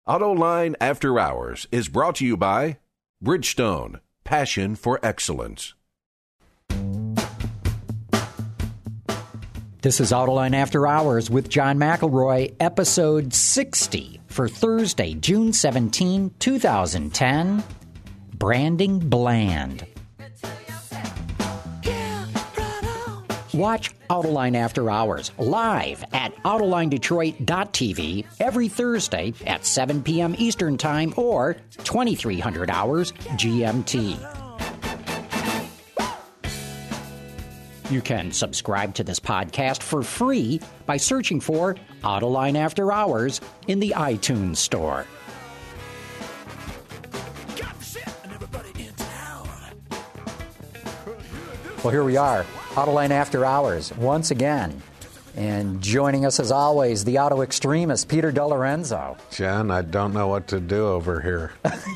AutoLine After Hours is brought to you by Bridgestone, passion for excellence. This is AutoLine After Hours with John McElroy, episode 60 for Thursday, June 17, 2010. Branding Bland. Watch AutoLine After Hours live at AutolineDetroit.tv every Thursday at 7 p.m. Eastern Time or 2300 hours GMT. You can subscribe to this podcast for free by searching for AutoLine After Hours in the iTunes Store. Well, here we are, AutoLine After Hours, once again. And joining us, as always, the auto extremist, Peter DeLorenzo. John, I don't know what to do over here.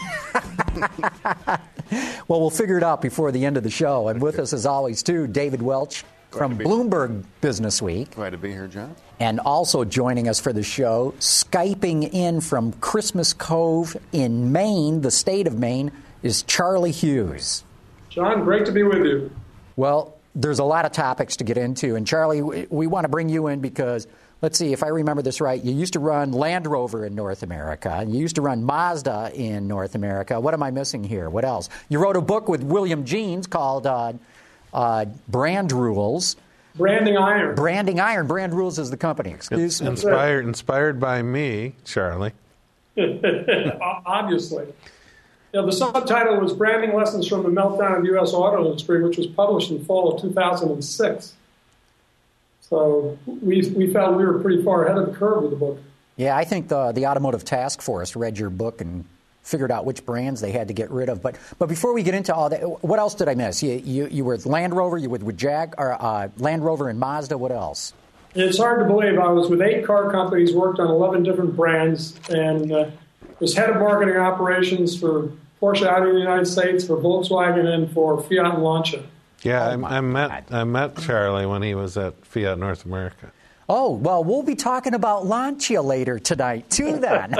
Well, we'll figure it out before the end of the show. And with us, as always, too, David Welch from Bloomberg Business Week. Glad to be here, John. And also joining us for the show, Skyping in from Christmas Cove in Maine, the state of Maine, is Charlie Hughes. John, great to be with you. Well, there's a lot of topics to get into. And, Charlie, we want to bring you in because, let's see, if I remember this right, you used to run Land Rover in North America. And you used to run Mazda in North America. What am I missing here? What else? You wrote a book with William Jeans called Brand Rules. Branding Iron. Branding Iron. Brand Rules is the company. Excuse me. Inspired by me, Charlie. Obviously. The subtitle was Branding Lessons from the Meltdown of the U.S. Auto Industry, which was published in fall of 2006. So we felt we were pretty far ahead of the curve with the book. Yeah, I think the Automotive Task Force read your book and figured out which brands they had to get rid of. But before we get into all that, what else did I miss? You were with Land Rover, you were with Land Rover and Mazda. What else? It's hard to believe. I was with 8 car companies, worked on 11 different brands, and was head of marketing operations for Porsche out in the United States, for Volkswagen, and for Fiat and Lancia. Yeah, I met Charlie when he was at Fiat North America. Oh, well, we'll be talking about Lancia later tonight, too, then.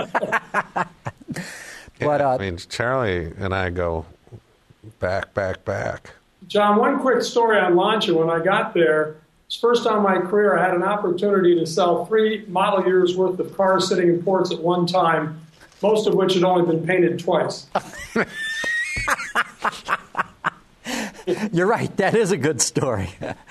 But I mean, Charlie and I go back. John, one quick story on Lancia. When I got there, it's the first time in my career I had an opportunity to sell 3 model years worth of cars sitting in ports at one time, most of which had only been painted twice. You're right. That is a good story.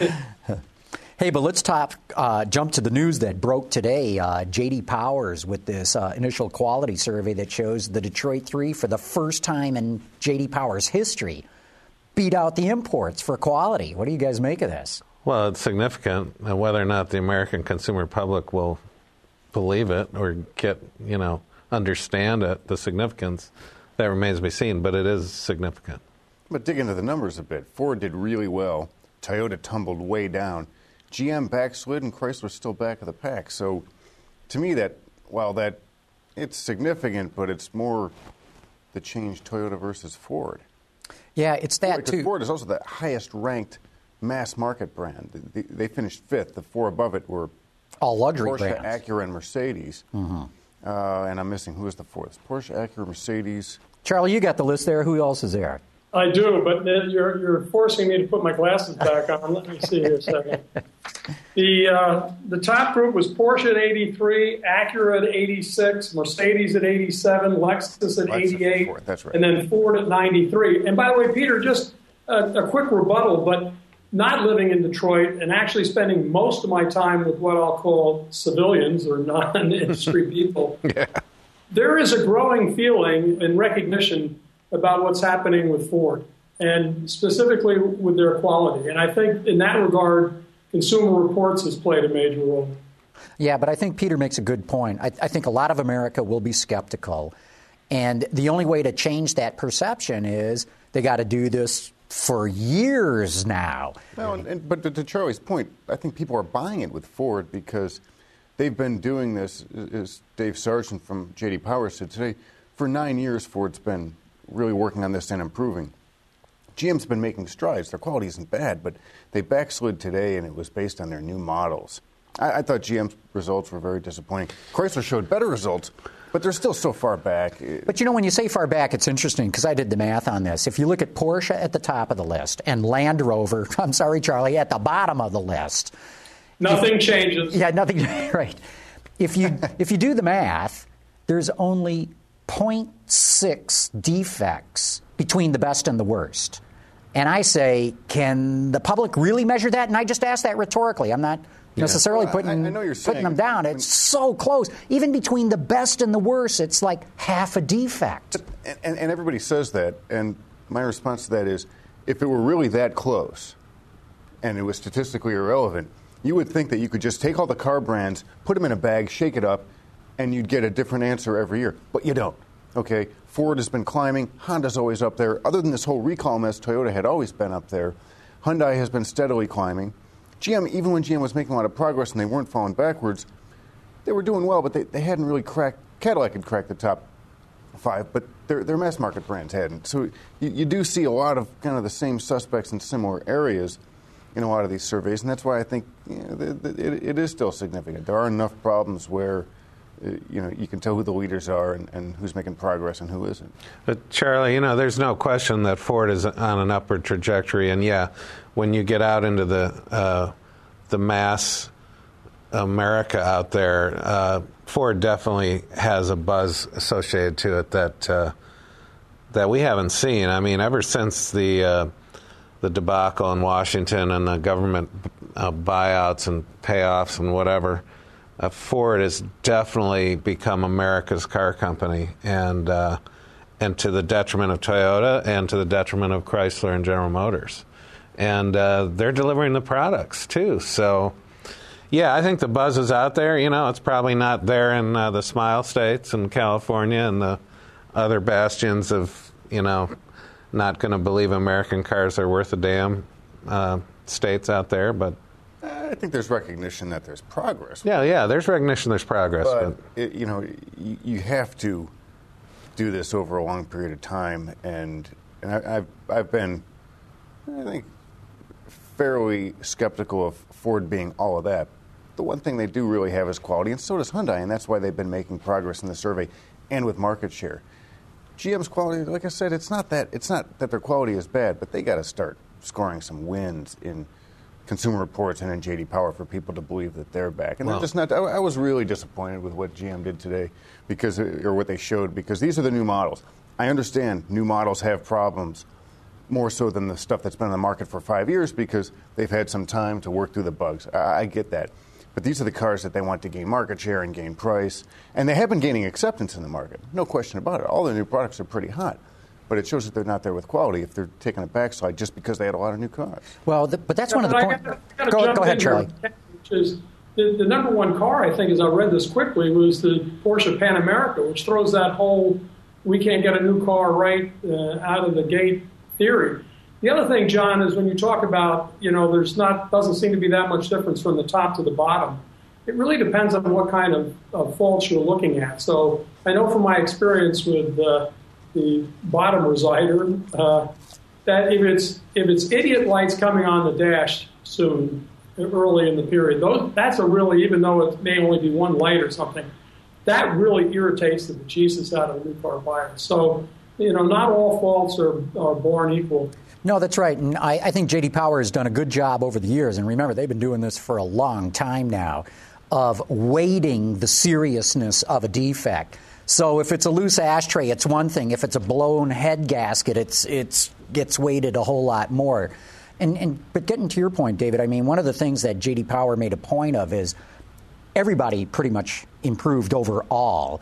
Hey, but let's jump to the news that broke today. J.D. Powers with this initial quality survey that shows the Detroit 3, for the first time in J.D. Powers' history, beat out the imports for quality. What do you guys make of this? Well, it's significant. Whether or not the American consumer public will believe it or understand it, the significance, that remains to be seen, but it is significant. But dig into the numbers a bit. Ford did really well. Toyota tumbled way down. GM backslid and Chrysler still back of the pack. So to me, it's significant, but it's more the change Toyota versus Ford. Yeah, it's that too. Ford is also the highest ranked mass market brand. They finished 5th. The 4 above it were all luxury Porsche, brands. Acura, and Mercedes. Mm-hmm. And I'm missing, who is the 4th? Porsche, Acura, Mercedes. Charlie, you got the list there. Who else is there? I do, but you're forcing me to put my glasses back on. Let me see here a second. The top group was Porsche at 83, Acura at 86, Mercedes at 87, Lexus at 88, That's right. And then Ford at 93. And by the way, Peter, just a quick rebuttal, but not living in Detroit and actually spending most of my time with what I'll call civilians or non-industry people, there is a growing feeling and recognition about what's happening with Ford, and specifically with their quality. And I think in that regard, Consumer Reports has played a major role. Yeah, but I think Peter makes a good point. I think a lot of America will be skeptical. And the only way to change that perception is they got to do this for years now. No, but to Charlie's point, I think people are buying it with Ford because they've been doing this, as Dave Sargent from J.D. Power said today, for 9 years Ford's been really working on this and improving. GM's been making strides. Their quality isn't bad, but they backslid today, and it was based on their new models. I thought GM's results were very disappointing. Chrysler showed better results, But they're still so far back. But, when you say far back, it's interesting because I did the math on this. If you look at Porsche at the top of the list and Land Rover, I'm sorry, Charlie, at the bottom of the list. Nothing changes. Yeah, nothing. Right. If you do the math, there's only 0.6 defects between the best and the worst. And I say, can the public really measure that? And I just ask that rhetorically. I'm not necessarily putting them down. It's so close. Even between the best and the worst, it's like half a defect. And everybody says that. And my response to that is, if it were really that close and it was statistically irrelevant, you would think that you could just take all the car brands, put them in a bag, shake it up, and you'd get a different answer every year. But you don't. Okay, Ford has been climbing. Honda's always up there. Other than this whole recall mess, Toyota had always been up there. Hyundai has been steadily climbing. GM, even when GM was making a lot of progress and they weren't falling backwards, they were doing well, but they hadn't really cracked. Cadillac had cracked the top 5, but their mass market brands hadn't. So you do see a lot of kind of the same suspects in similar areas in a lot of these surveys, and that's why I think it is still significant. There are enough problems where you can tell who the leaders are and who's making progress and who isn't. But Charlie, there's no question that Ford is on an upward trajectory, and when you get out into the mass America out there, Ford definitely has a buzz associated to it that we haven't seen. I mean, ever since the debacle in Washington and the government buyouts and payoffs and whatever, Ford has definitely become America's car company, and to the detriment of Toyota and to the detriment of Chrysler and General Motors. And they're delivering the products, too. So, I think the buzz is out there. It's probably not there in the Smile States and California and the other bastions of, not going to believe American cars are worth a damn states out there, but I think there's recognition that there's progress. Yeah, there's recognition there's progress. But you have to do this over a long period of time, and I've been, I think, fairly skeptical of Ford being all of that. The one thing they do really have is quality, and so does Hyundai, and that's why they've been making progress in the survey and with market share. GM's quality, like I said, it's not that their quality is bad, but they got to start scoring some wins in Consumer Reports and in J.D. Power for people to believe that they're back. And they're just not. I was really disappointed with what GM did today, or what they showed, because these are the new models. I understand new models have problems more so than the stuff that's been on the market for 5 years because they've had some time to work through the bugs. I get that. But these are the cars that they want to gain market share and gain price. And they have been gaining acceptance in the market. No question about it. All their new products are pretty hot. But it shows that they're not there with quality if they're taking a backslide just because they had a lot of new cars. Well, but that's one of the points. Go ahead, Charlie. Which is the number one car, I think, as I read this quickly, was the Porsche Pan America, which throws that whole we can't get a new car right out of the gate theory. The other thing, John, is when you talk about, doesn't seem to be that much difference from the top to the bottom. It really depends on what kind of faults you're looking at. So I know from my experience with the bottom resider that if it's idiot lights coming on the dash soon, early in the period, that's a really, even though it may only be one light or something, that really irritates the bejesus out of a new car buyer. So, not all faults are born equal. No, that's right. And I think J.D. Power has done a good job over the years. And remember, they've been doing this for a long time now, of weighting the seriousness of a defect. So if it's a loose ashtray, it's one thing. If it's a blown head gasket, it gets weighted a whole lot more. But getting to your point, David, I mean, one of the things that J.D. Power made a point of is everybody pretty much improved overall.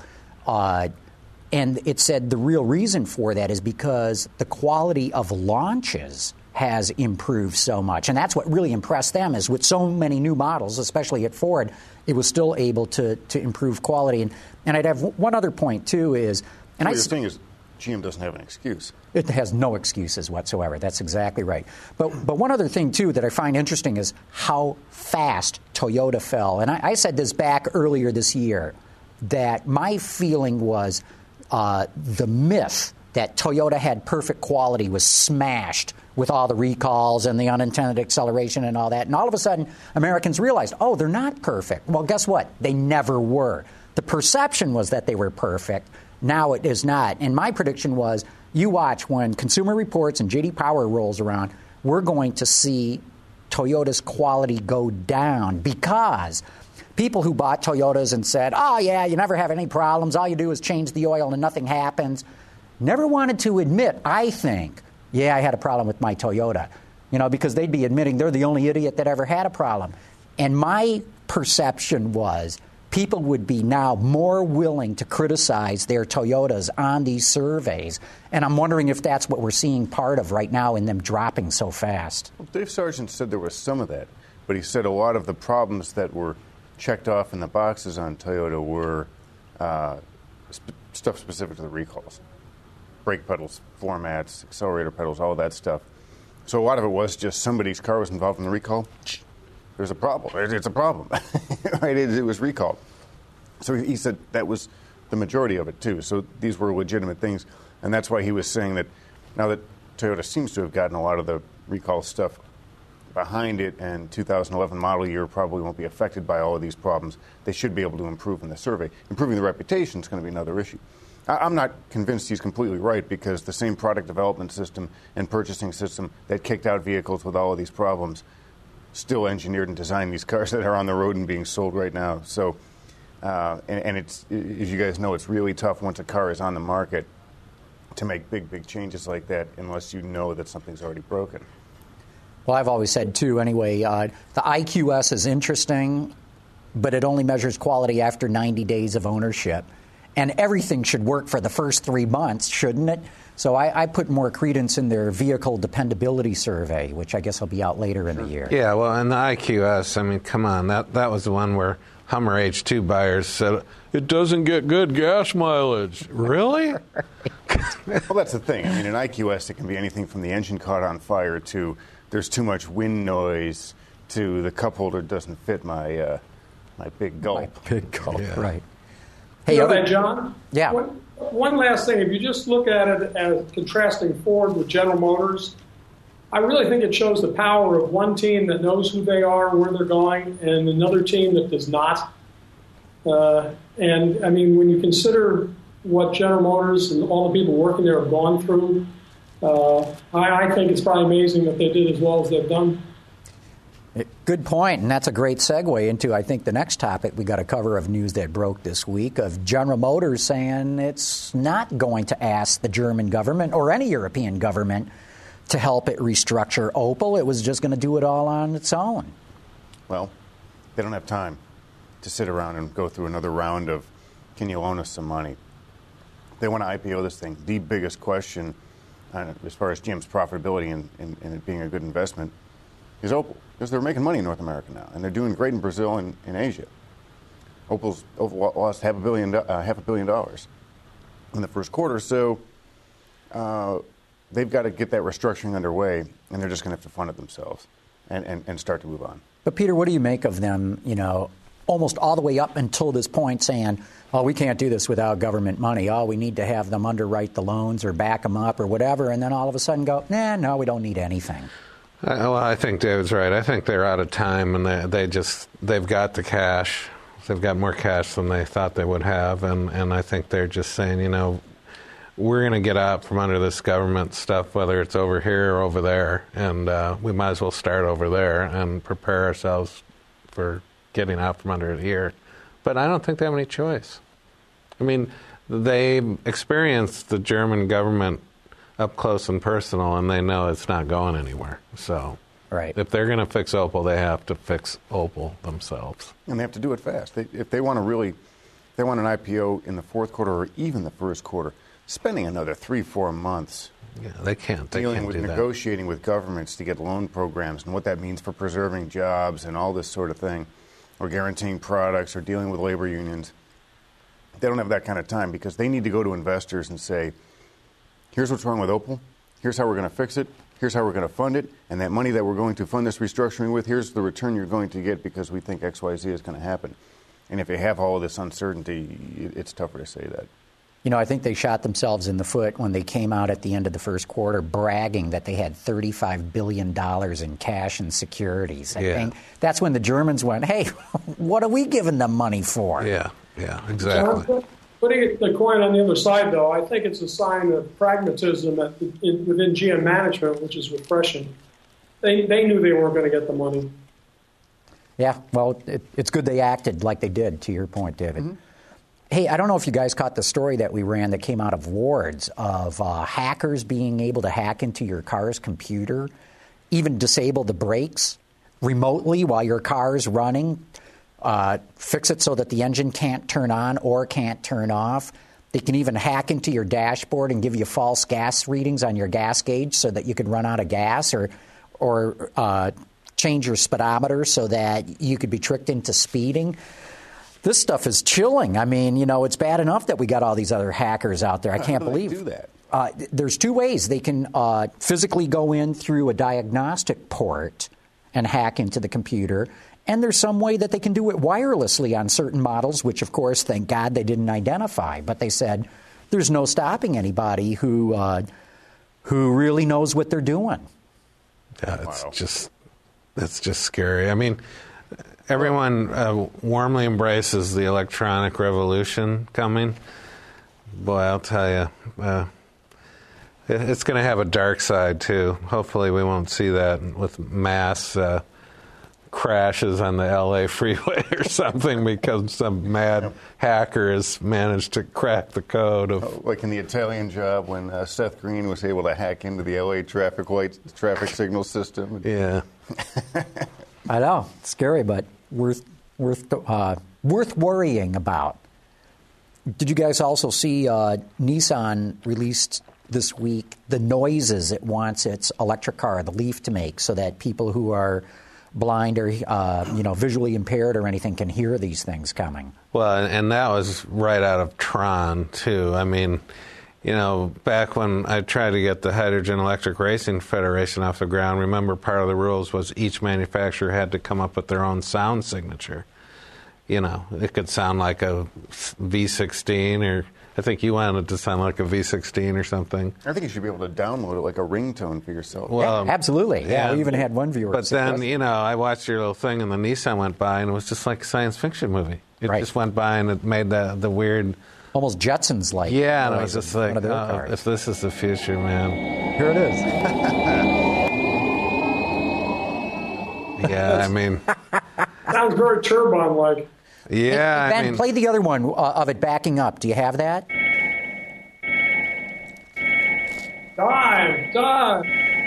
And it said the real reason for that is because the quality of launches has improved so much. And that's what really impressed them, is with so many new models, especially at Ford, it was still able to improve quality. And I'd have one other point, too, is... And the thing is, GM doesn't have an excuse. It has no excuses whatsoever. That's exactly right. But one other thing, too, that I find interesting is how fast Toyota fell. And I said this back earlier this year, that my feeling was... the myth that Toyota had perfect quality was smashed with all the recalls and the unintended acceleration and all that. And all of a sudden, Americans realized, they're not perfect. Well, guess what? They never were. The perception was that they were perfect. Now it is not. And my prediction was, you watch when Consumer Reports and J.D. Power rolls around, we're going to see Toyota's quality go down because people who bought Toyotas and said, oh, yeah, you never have any problems. All you do is change the oil and nothing happens, never wanted to admit, I think, yeah, I had a problem with my Toyota, because they'd be admitting they're the only idiot that ever had a problem. And my perception was people would be now more willing to criticize their Toyotas on these surveys. And I'm wondering if that's what we're seeing part of right now in them dropping so fast. Well, Dave Sargent said there was some of that, but he said a lot of the problems that were checked off in the boxes on Toyota were stuff specific to the recalls. Brake pedals, floor mats, accelerator pedals, all of that stuff. So a lot of it was just somebody's car was involved in the recall. There's a problem. It's a problem. Right? It was recalled. So he said that was the majority of it, too. So these were legitimate things. And that's why he was saying that now that Toyota seems to have gotten a lot of the recall stuff behind it, and 2011 model year probably won't be affected by all of these problems, they should be able to improve in the survey. Improving the reputation is going to be another issue. I'm not convinced he's completely right, because the same product development system and purchasing system that kicked out vehicles with all of these problems still engineered and designed these cars that are on the road and being sold right now. So, and it's, as you guys know, it's really tough once a car is on the market to make big changes like that unless you know that something's already broken. Well, I've always said, too, anyway, the IQS is interesting, but it only measures quality after 90 days of ownership. And everything should work for the first 3 months, shouldn't it? So I put more credence in their vehicle dependability survey, which I guess will be out later in the year. Yeah, well, and the IQS, I mean, come on, that was the one where Hummer H2 buyers said, it doesn't get good gas mileage. Really? Well, that's the thing. I mean, in IQS, it can be anything from the engine caught on fire to there's too much wind noise to the cup holder doesn't fit my big gulp. My big gulp, Yeah. right. Hey, that, John? Yeah. One last thing. If you just look at it as contrasting Ford with General Motors, I really think it shows the power of one team that knows who they are, where they're going, and another team that does not. And, I mean, when you consider what General Motors and all the people working there have gone through, I think it's probably amazing that they did as well as they've done. Good point, and that's a great segue into, I think, the next topic we got to cover of news that broke this week of General Motors saying it's not going to ask the German government or any European government to help it restructure Opel. It was just going to do it all on its own. Well, they don't have time to sit around and go through another round of, can you loan us some money? They want to IPO this thing. The biggest question as far as GM's profitability and it being a good investment is Opel, because they're making money in North America now, and they're doing great in Brazil and in Asia. Opel lost $500 million in the first quarter, so they've got to get that restructuring underway, and they're just going to have to fund it themselves and start to move on. But, Peter, what do you make of them, almost all the way up until this point saying, oh, we can't do this without government money. Oh, we need to have them underwrite the loans or back them up or whatever, and then all of a sudden go, no, we don't need anything. Well, I think David's right. I think they're out of time, and they've got the cash. They've got more cash than they thought they would have, and I think they're just saying, we're going to get out from under this government stuff, whether it's over here or over there, and we might as well start over there and prepare ourselves for getting out from under it here. But I don't think they have any choice. I mean, they experienced the German government up close and personal, and they know it's not going anywhere. So right. If they're going to fix Opel, they have to fix Opel themselves. And they have to do it fast. If they want an IPO in the fourth quarter or even the first quarter, spending another 3-4 months they can't dealing with do negotiating with governments to get loan programs and what that means for preserving jobs and all this sort of thing, or guaranteeing products or dealing with labor unions. They don't have that kind of time, because they need to go to investors and say, here's what's wrong with Opel, here's how we're going to fix it, here's how we're going to fund it, and that money that we're going to fund this restructuring with, here's the return you're going to get because we think XYZ is going to happen. And if you have all of this uncertainty, it's tougher to say that. I think they shot themselves in the foot when they came out at the end of the first quarter bragging that they had $35 billion in cash and securities. I think that's when the Germans went, hey, what are we giving them money for? Yeah. Yeah, exactly. John, putting the coin on the other side, though, I think it's a sign of pragmatism within GM management, which is refreshing. They knew they weren't going to get the money. Yeah, well, it's good they acted like they did, to your point, David. Mm-hmm. Hey, I don't know if you guys caught the story that we ran that came out of Wards of hackers being able to hack into your car's computer, even disable the brakes remotely while your car is running, fix it so that the engine can't turn on or can't turn off. They can even hack into your dashboard and give you false gas readings on your gas gauge so that you could run out of gas, or change your speedometer so that you could be tricked into speeding. This stuff is chilling. I mean, it's bad enough that we got all these other hackers out there. I can't believe do that. There's two ways. They can physically go in through a diagnostic port and hack into the computer, and there's some way that they can do it wirelessly on certain models, which, of course, thank God they didn't identify. But they said there's no stopping anybody who really knows what they're doing. Yeah, it's just scary. I mean, everyone warmly embraces the electronic revolution coming. Boy, I'll tell you, it's going to have a dark side, too. Hopefully we won't see that with mass crashes on the L.A. freeway or something because some mad hacker has managed to crack the code of... like in the Italian Job when Seth Green was able to hack into the L.A. traffic signal system. Yeah. I know. It's scary, but worth worrying about. Did you guys also see Nissan released this week the noises it wants its electric car, the Leaf, to make so that people who are blind or visually impaired or anything can hear these things coming? Well, and that was right out of Tron, too. I mean, back when I tried to get the Hydrogen Electric Racing Federation off the ground, remember part of the rules was each manufacturer had to come up with their own sound signature. It could sound like a V16, or I think you wanted it to sound like a V16 or something. I think you should be able to download it like a ringtone for yourself. Well, yeah, absolutely. Yeah, we even had one viewer. But then, I watched your little thing, and the Nissan went by, and it was just like a science fiction movie. It just went by, and it made the weird... Almost Jetsons-like. Yeah, and I was just like, if this is the future, man. Here it is. Yeah, I mean... Sounds very turbine-like. Yeah, hey, Ben, play the other one of it backing up. Do you have that? Dive.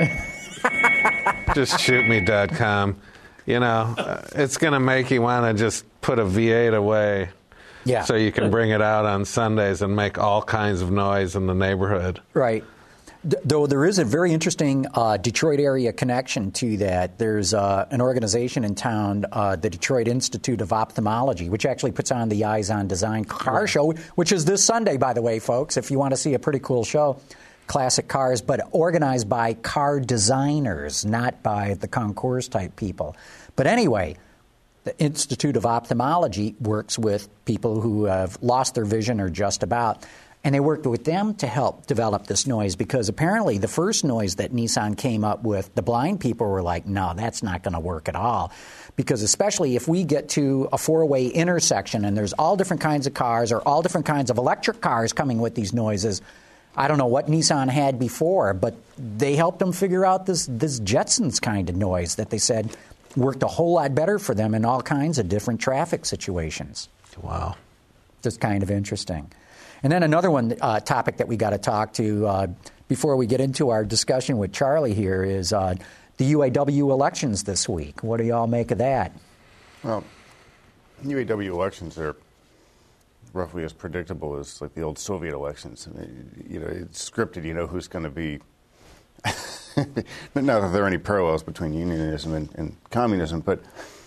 Just shootme.com. It's going to make you want to just put a V8 away. Yeah. So you can bring it out on Sundays and make all kinds of noise in the neighborhood. Right. Though there is a very interesting Detroit area connection to that. There's an organization in town, the Detroit Institute of Ophthalmology, which actually puts on the Eyes on Design car show, which is this Sunday, by the way, folks, if you want to see a pretty cool show. Classic cars, but organized by car designers, not by the concours type people. But anyway, the Institute of Ophthalmology works with people who have lost their vision or just about. And they worked with them to help develop this noise because apparently the first noise that Nissan came up with, the blind people were like, no, that's not going to work at all. Because especially if we get to a four-way intersection and there's all different kinds of cars or all different kinds of electric cars coming with these noises, I don't know what Nissan had before, but they helped them figure out this Jetsons kind of noise that they said worked a whole lot better for them in all kinds of different traffic situations. Wow. Just kind of interesting. And then another topic that we got to talk to before we get into our discussion with Charlie here is the UAW elections this week. What do y'all make of that? Well, UAW elections are roughly as predictable as like the old Soviet elections. I mean, it's scripted. You know who's going to be. But not that there are any parallels between unionism and communism, but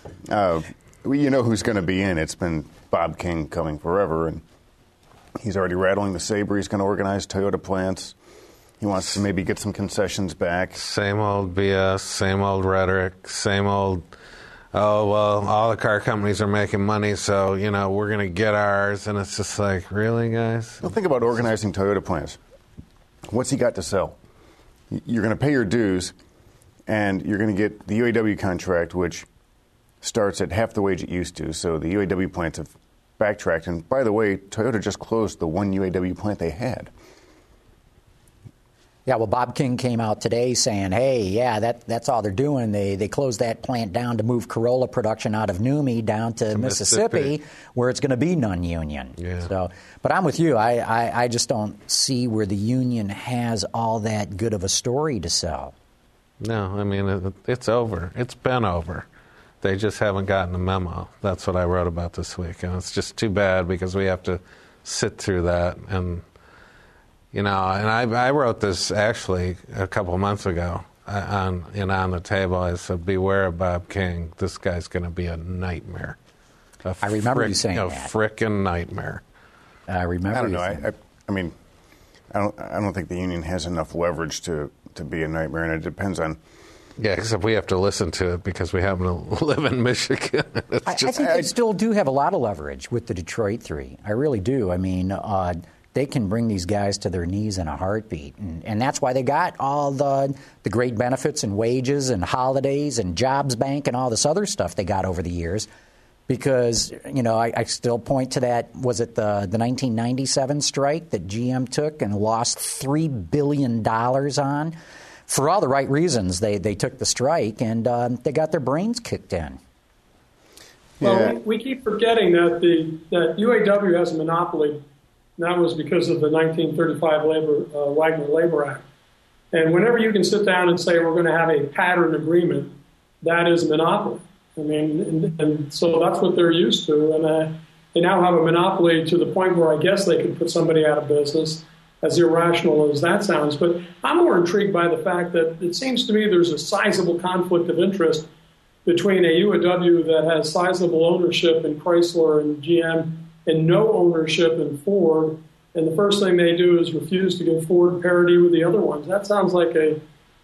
you know who's going to be in. It's been Bob King coming forever, and he's already rattling the saber. He's going to organize Toyota plants. He wants to maybe get some concessions back. Same old BS, same old rhetoric, same old, oh, well, all the car companies are making money, so, we're going to get ours. And it's just like, really, guys? Well, think about organizing Toyota plants. What's he got to sell? You're going to pay your dues, and you're going to get the UAW contract, which starts at half the wage it used to. So the UAW plants have backtracked. And by the way, Toyota just closed the one UAW plant they had. Yeah, well, Bob King came out today saying, hey, yeah, that's all they're doing. They closed that plant down to move Corolla production out of NUMMI down to Mississippi, where it's going to be non-union. Yeah. So, but I'm with you. I just don't see where the union has all that good of a story to sell. No, I mean, it's over. It's been over. They just haven't gotten the memo. That's what I wrote about this week. And it's just too bad because we have to sit through that. And, you know, and I wrote this actually a couple of months ago on the table. I said, beware of Bob King. This guy's going to be a nightmare. I remember you saying that. A frickin' nightmare. I remember. I don't know. I mean, I don't think the union has enough leverage to be a nightmare, and it depends on. Yeah, except we have to listen to it because we happen to live in Michigan. I think they still do have a lot of leverage with the Detroit Three. I really do. I mean, they can bring these guys to their knees in a heartbeat, and that's why they got all the great benefits and wages and holidays and jobs bank and all this other stuff they got over the years. Because, you know, I still point to that, was it the 1997 strike that GM took and lost $3 billion on? For all the right reasons, they took the strike, and they got their brains kicked in. Well, we keep forgetting that that UAW has a monopoly. And that was because of the 1935 Wagner Labor Act. And whenever you can sit down and say we're going to have a pattern agreement, that is a monopoly. I mean, and so that's what they're used to. And they now have a monopoly to the point where I guess they could put somebody out of business, as irrational as that sounds. But I'm more intrigued by the fact that it seems to me there's a sizable conflict of interest between a UAW that has sizable ownership in Chrysler and GM and no ownership in Ford. And the first thing they do is refuse to give Ford parity with the other ones. That sounds like a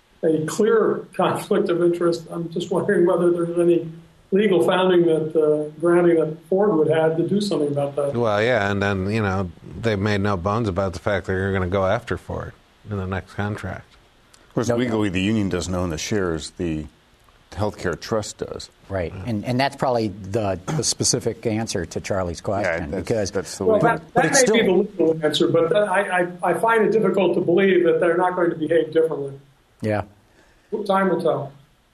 clear conflict of interest. I'm just wondering whether there's any legal grounding that Ford would have to do something about that. Well, yeah, and then, you know, they've made no bones about the fact that they're going to go after Ford in the next contract. Of course, legally, the union doesn't own the shares. The healthcare trust does. Right, and that's probably the specific answer to Charlie's question. Yeah, because that's the way. Well, that may be the legal answer, but I find it difficult to believe that they're not going to behave differently. Yeah. Time will tell.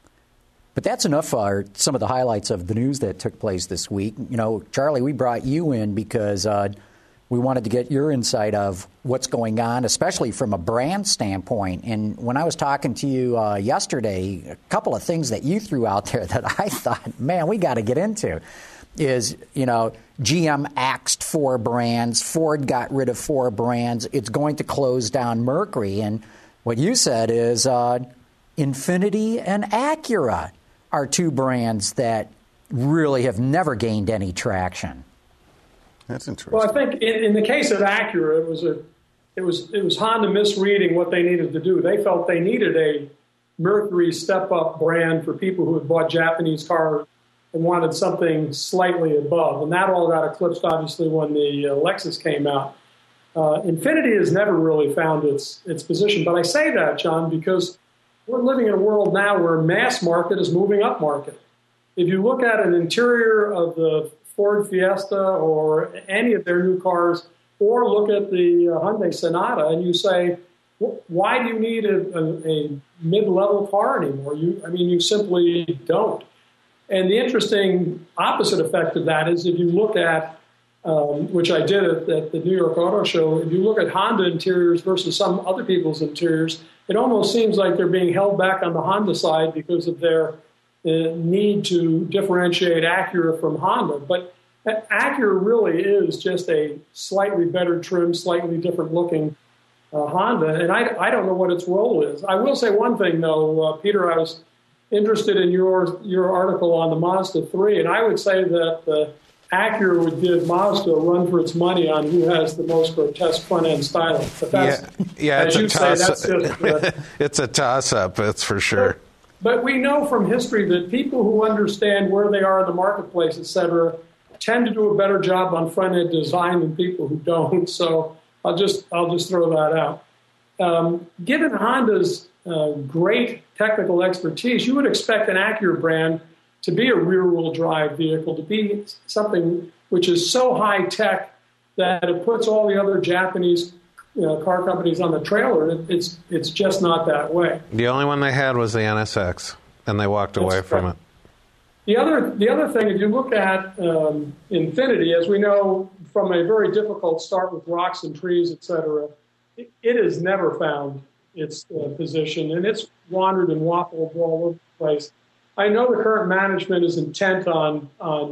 But that's enough for some of the highlights of the news that took place this week. You know, Charlie, we brought you in because we wanted to get your insight of what's going on, especially from a brand standpoint. And when I was talking to you yesterday, a couple of things that you threw out there that I thought, man, we got to get into is, you know, GM axed 4 brands. Ford got rid of 4 brands. It's going to close down Mercury. And what you said is Infiniti and Acura are 2 brands that really have never gained any traction. That's interesting. Well, I think in the case of Acura, it was Honda misreading what they needed to do. They felt they needed a Mercury step-up brand for people who had bought Japanese cars and wanted something slightly above. And that all got eclipsed, obviously, when the Lexus came out. Infiniti has never really found its position. But I say that, John, because we're living in a world now where mass market is moving up market. If you look at an interior of the Ford Fiesta or any of their new cars, or look at the Hyundai Sonata, and you say, why do you need a mid-level car anymore? You simply don't. And the interesting opposite effect of that is if you look at, which I did at the New York Auto Show, if you look at Honda interiors versus some other people's interiors, it almost seems like they're being held back on the Honda side because of their need to differentiate Acura from Honda. But Acura really is just a slightly better trim, slightly different looking Honda. And I don't know what its role is. I will say one thing, though, Peter, I was interested in your article on the Mazda 3, and I would say that Acura would give Mazda a run for its money on who has the most grotesque front-end styling. But that's, it's a toss-up. It's a toss-up, that's for sure. But we know from history that people who understand where they are in the marketplace, et cetera, tend to do a better job on front-end design than people who don't. So I'll just throw that out. Given Honda's great technical expertise, you would expect an Acura brand to be a rear-wheel drive vehicle, to be something which is so high tech that it puts all the other Japanese car companies on the trailer. It's just not that way. The only one they had was the NSX, and they walked away from it. The other thing, if you look at Infiniti, as we know from a very difficult start with rocks and trees, et cetera, it has never found its position, and it's wandered and waffled all over the place. I know the current management is intent on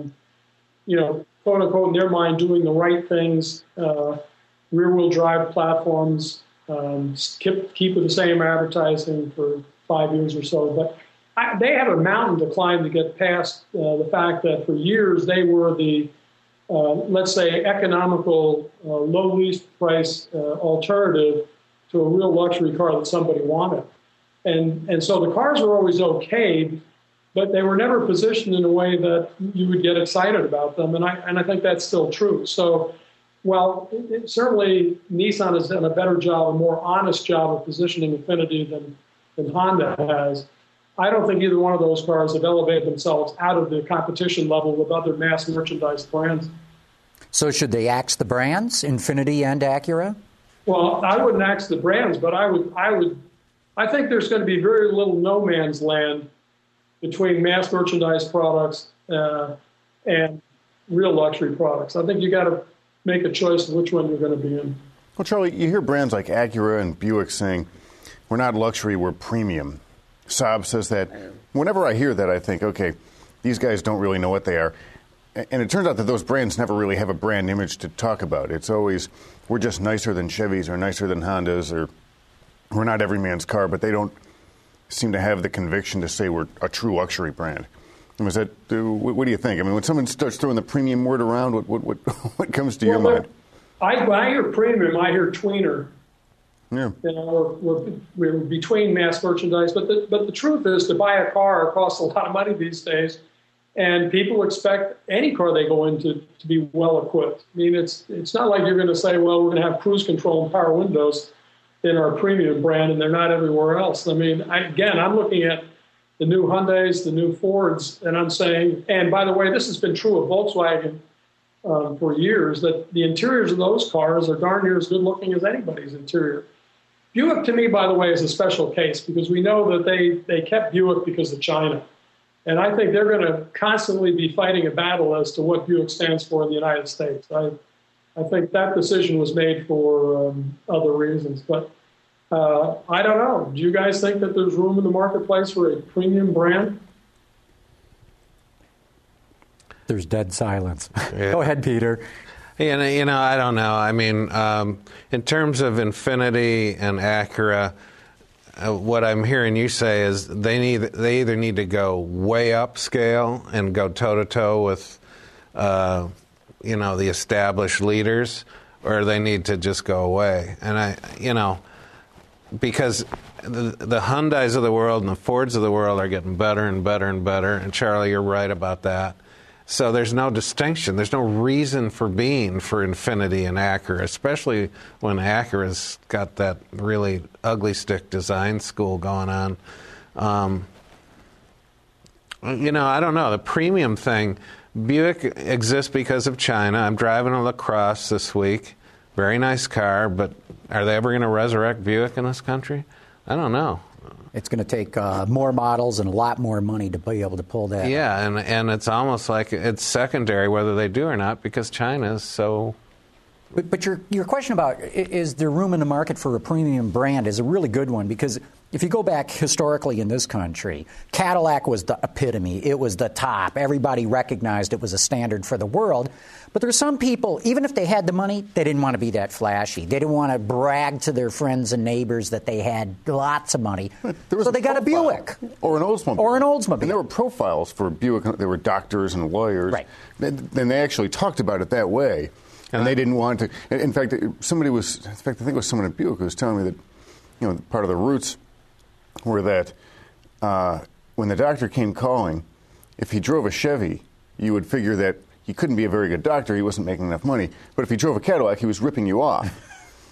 quote unquote, in their mind, doing the right things, rear-wheel drive platforms, keep with the same advertising for 5 years or so. But they have a mountain to climb to get past the fact that for years they were the, let's say, economical, low lease price alternative to a real luxury car that somebody wanted. And so the cars were always okay, but they were never positioned in a way that you would get excited about them. And I think that's still true. So, well, certainly Nissan has done a better job, a more honest job of positioning Infiniti than Honda has. I don't think either one of those cars have elevated themselves out of the competition level with other mass merchandise brands. So should they axe the brands, Infiniti and Acura? Well, I wouldn't axe the brands, but I think there's going to be very little no man's land between mass merchandise products and real luxury products. I think you got to make a choice of which one you're going to be in. Well, Charlie, you hear brands like Acura and Buick saying, we're not luxury, we're premium. Saab says that. Whenever I hear that, I think, okay, these guys don't really know what they are. And it turns out that those brands never really have a brand image to talk about. It's always, we're just nicer than Chevys or nicer than Hondas, or we're not every man's car, but they don't seem to have the conviction to say we're a true luxury brand. What do you think? I mean, when someone starts throwing the premium word around, what comes to your mind? When I hear premium, I hear tweener. Yeah. We're between mass merchandise, but the truth is, to buy a car costs a lot of money these days, and people expect any car they go into to be well equipped. I mean, it's not like you're going to say, well, we're going to have cruise control and power windows in our premium brand, and they're not everywhere else. I mean, I'm looking at the new Hyundais, the new Fords, and I'm saying, and by the way, this has been true of Volkswagen for years, that the interiors of those cars are darn near as good looking as anybody's interior. Buick, to me, by the way, is a special case because we know that they kept Buick because of China. And I think they're going to constantly be fighting a battle as to what Buick stands for in the United States. I think that decision was made for other reasons. But I don't know. Do you guys think that there's room in the marketplace for a premium brand? There's dead silence. Yeah. Go ahead, Peter. I don't know. I mean, in terms of Infiniti and Acura, what I'm hearing you say is they either need to go way upscale and go toe-to-toe with, the established leaders, or they need to just go away. And because the Hyundais of the world and the Fords of the world are getting better and better and better, and Charlie, you're right about that. So there's no distinction. There's no reason for being for Infiniti and Acura, especially when Acura's got that really ugly stick design school going on. I don't know. The premium thing, Buick exists because of China. I'm driving a LaCrosse this week. Very nice car, but are they ever going to resurrect Buick in this country? I don't know. It's going to take more models and a lot more money to be able to pull that. Yeah, and it's almost like it's secondary whether they do or not because China is so... But your question about is there room in the market for a premium brand is a really good one, because if you go back historically in this country, Cadillac was the epitome. It was the top. Everybody recognized it was a standard for the world. But there are some people, even if they had the money, they didn't want to be that flashy. They didn't want to brag to their friends and neighbors that they had lots of money. So they got a Buick. Or an Oldsmobile. Or an Oldsmobile. And there were profiles for Buick. There were doctors and lawyers. Right. And they actually talked about it that way. And they didn't want to. In fact, I think it was someone at Buick who was telling me that, part of the roots were that when the doctor came calling, if he drove a Chevy, you would figure that he couldn't be a very good doctor. He wasn't making enough money. But if he drove a Cadillac, he was ripping you off.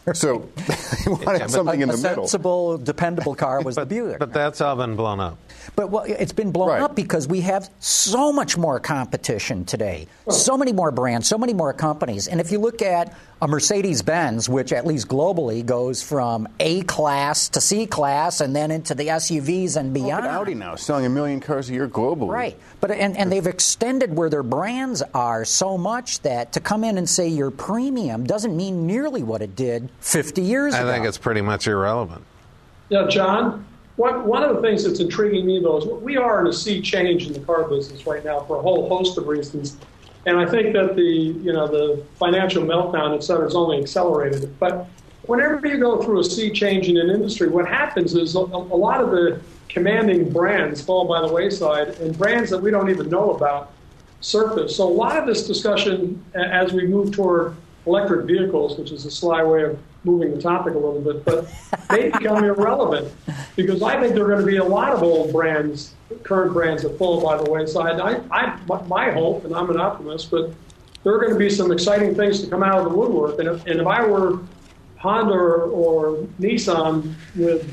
So they wanted something in the middle. A sensible, dependable car was the Buick. But that's all been blown up. But it's been blown up because we have so much more competition today, so many more brands, so many more companies. And if you look at a Mercedes-Benz, which at least globally goes from A class to C class and then into the SUVs and beyond. Look at Audi now, selling 1 million cars a year globally. Right. But and they've extended where their brands are so much that to come in and say you're premium doesn't mean nearly what it did 50 years ago. I think it's pretty much irrelevant. Yeah, John, one of the things that's intriguing me, though, is we are in a sea change in the car business right now for a whole host of reasons. And I think that the financial meltdown, et cetera, has only accelerated it. But whenever you go through a sea change in an industry, what happens is a lot of the commanding brands fall by the wayside, and brands that we don't even know about surface. So a lot of this discussion, as we move toward electric vehicles, which is a sly way of moving the topic a little bit, but they become irrelevant because I think there are going to be a lot of old brands, current brands that fall by the wayside. My hope, and I'm an optimist, but there are going to be some exciting things to come out of the woodwork. And if I were Honda or Nissan with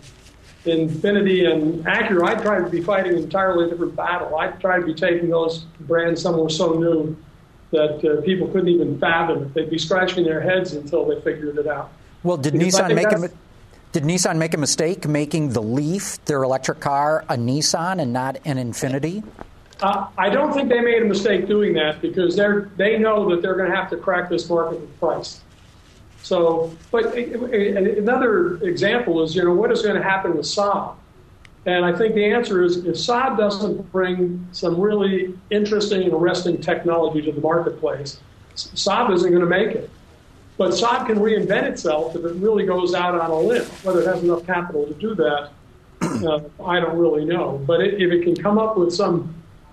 Infiniti and Acura, I'd try to be fighting an entirely different battle. I'd try to be taking those brands somewhere so new that people couldn't even fathom it. They'd be scratching their heads until they figured it out. Well, did Nissan make a mistake making the Leaf, their electric car, a Nissan and not an Infiniti? I don't think they made a mistake doing that because they know that they're going to have to crack this market with price. So, but another example is, what is going to happen with Saab? And I think the answer is if Saab doesn't bring some really interesting and arresting technology to the marketplace, Saab isn't going to make it. But Saab can reinvent itself if it really goes out on a limb. Whether it has enough capital to do that, I don't really know. But if it can come up with some,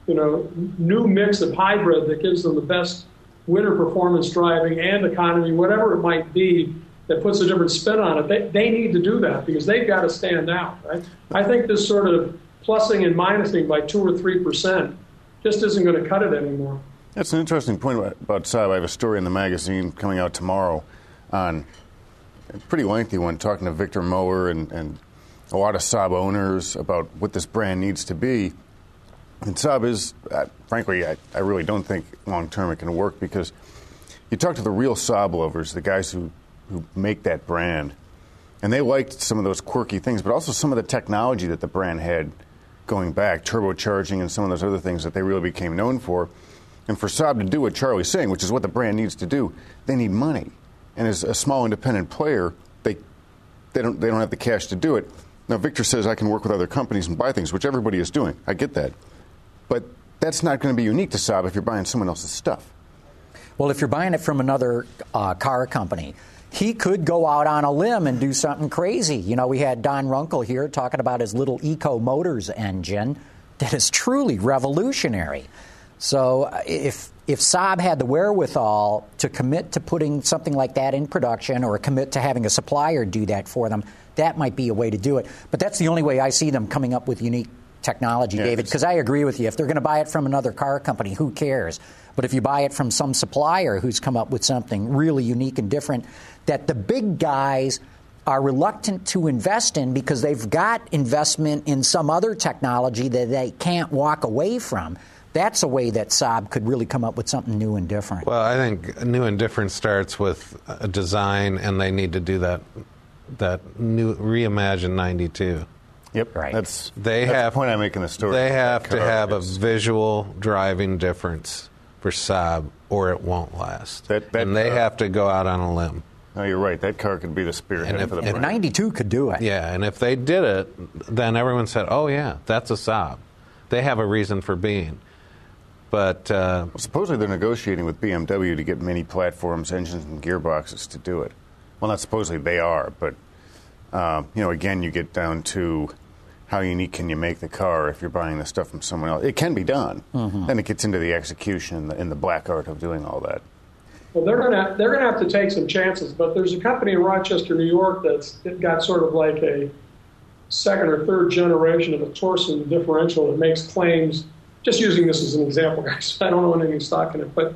new mix of hybrid that gives them the best winter performance driving and economy, whatever it might be, that puts a different spin on it, they need to do that because they've got to stand out, right? I think this sort of plussing and minusing by 2 or 3% just isn't going to cut it anymore. That's an interesting point about Saab. I have a story in the magazine coming out tomorrow on a pretty lengthy one, talking to Victor Mower and a lot of Saab owners about what this brand needs to be. And Saab is, frankly, I really don't think long-term it can work because you talk to the real Saab lovers, the guys who make that brand, and they liked some of those quirky things, but also some of the technology that the brand had going back, turbocharging and some of those other things that they really became known for. And for Saab to do what Charlie's saying, which is what the brand needs to do, they need money. And as a small independent player, they don't have the cash to do it. Now, Victor says I can work with other companies and buy things, which everybody is doing. I get that. But that's not going to be unique to Saab if you're buying someone else's stuff. Well, if you're buying it from another car company, he could go out on a limb and do something crazy. We had Don Runkle here talking about his little Eco Motors engine that is truly revolutionary. So if Saab had the wherewithal to commit to putting something like that in production or commit to having a supplier do that for them, that might be a way to do it. But that's the only way I see them coming up with unique technology, David, because I agree with you. If they're going to buy it from another car company, who cares? But if you buy it from some supplier who's come up with something really unique and different that the big guys are reluctant to invest in because they've got investment in some other technology that they can't walk away from, that's a way that Saab could really come up with something new and different. Well, I think new and different starts with a design, and they need to do that new reimagine 92. Yep, right. That's the point I make in the story. They have to have a visual driving difference for Saab, or it won't last. And they have to go out on a limb. No, you're right. That car could be the spearhead for the brand. 92 could do it. Yeah, and if they did it, then everyone said, oh, yeah, that's a Saab. They have a reason for being. But supposedly they're negotiating with BMW to get many platforms, engines, and gearboxes to do it. Well, not supposedly they are, but, again, you get down to how unique can you make the car if you're buying the stuff from someone else. It can be done. Mm-hmm. Then it gets into the execution and the black art of doing all that. Well, they're gonna have to take some chances, but there's a company in Rochester, New York that's got sort of like a second or third generation of a Torsen differential that makes claims. Just using this as an example, guys. I don't own any stock in it, but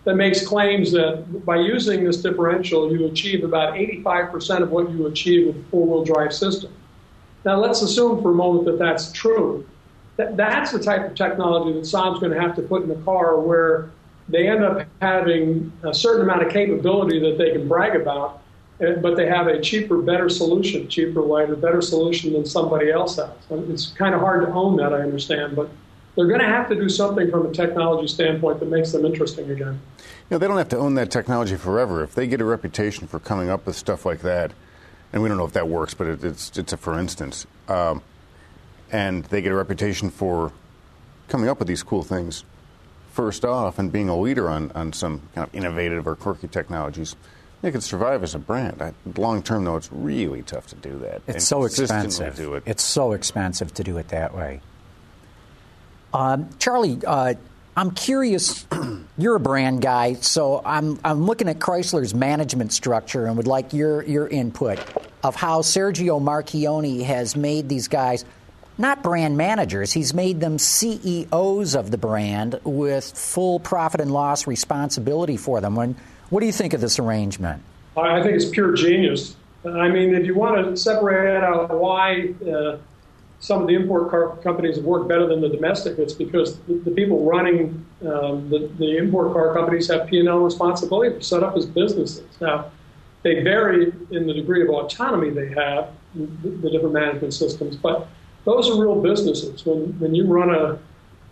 that makes claims that by using this differential, you achieve about 85% of what you achieve with a four-wheel drive system. Now, let's assume for a moment that that's true. That's the type of technology that Saab's going to have to put in the car where they end up having a certain amount of capability that they can brag about, but they have a cheaper, better solution, cheaper, lighter, better solution than somebody else has. It's kind of hard to own that, I understand, but they're going to have to do something from a technology standpoint that makes them interesting again. They don't have to own that technology forever. If they get a reputation for coming up with stuff like that, and we don't know if that works, but it's a for instance, and they get a reputation for coming up with these cool things first off and being a leader on some kind of innovative or quirky technologies, they could survive as a brand. Long term, though, it's really tough to do that. It's so expensive. Do it. It's so expensive to do it that way. Charlie, I'm curious. You're a brand guy, so I'm looking at Chrysler's management structure and would like your input of how Sergio Marchionne has made these guys not brand managers. He's made them CEOs of the brand with full profit and loss responsibility for them. What do you think of this arrangement? I think it's pure genius. I mean, if you want to separate out why some of the import car companies have worked better than the domestic, it's because the people running the import car companies have P&L responsibility. They're set up as businesses. Now, they vary in the degree of autonomy they have, the different management systems, but those are real businesses. When you run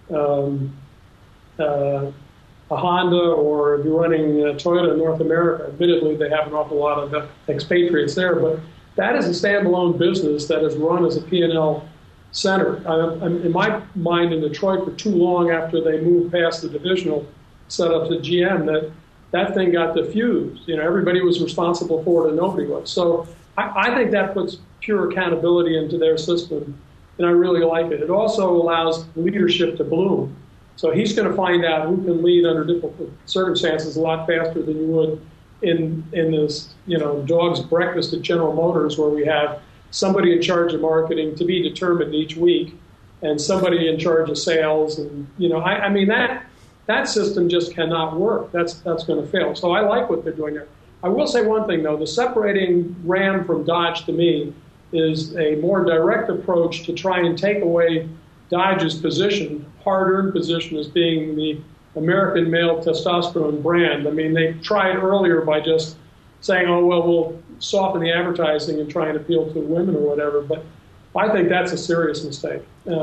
a Honda, or if you're running Toyota in North America, admittedly they have an awful lot of expatriates there, but that is a standalone business that is run as a P&L center. In my mind, in Detroit, for too long after they moved past the divisional setup to GM, that thing got diffused. Everybody was responsible for it and nobody was. So I think that puts pure accountability into their system, and I really like it. It also allows leadership to bloom. So he's going to find out who can lead under difficult circumstances a lot faster than you would in this, dog's breakfast at General Motors, where we have somebody in charge of marketing to be determined each week and somebody in charge of sales. And, I mean, that system just cannot work. That's going to fail. So I like what they're doing there. I will say one thing, though. The separating Ram from Dodge, to me, is a more direct approach to try and take away Dodge's position, hard-earned position, as being the American male testosterone brand. I mean, they tried earlier by just saying, oh, well, we'll soften the advertising and try and appeal to women or whatever, but I think that's a serious mistake.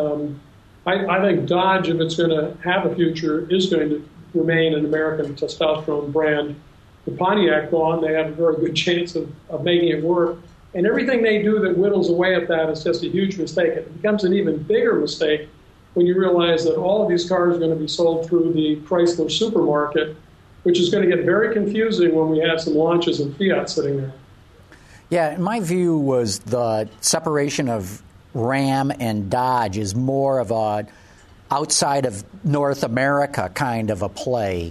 I think Dodge, if it's going to have a future, is going to remain an American testosterone brand. The Pontiac gone, they have a very good chance of making it work. And everything they do that whittles away at that is just a huge mistake. It becomes an even bigger mistake when you realize that all of these cars are going to be sold through the Chrysler supermarket, which is going to get very confusing when we have some launches of Fiat sitting there. Yeah, my view was the separation of Ram and Dodge is more of a outside of North America kind of a play,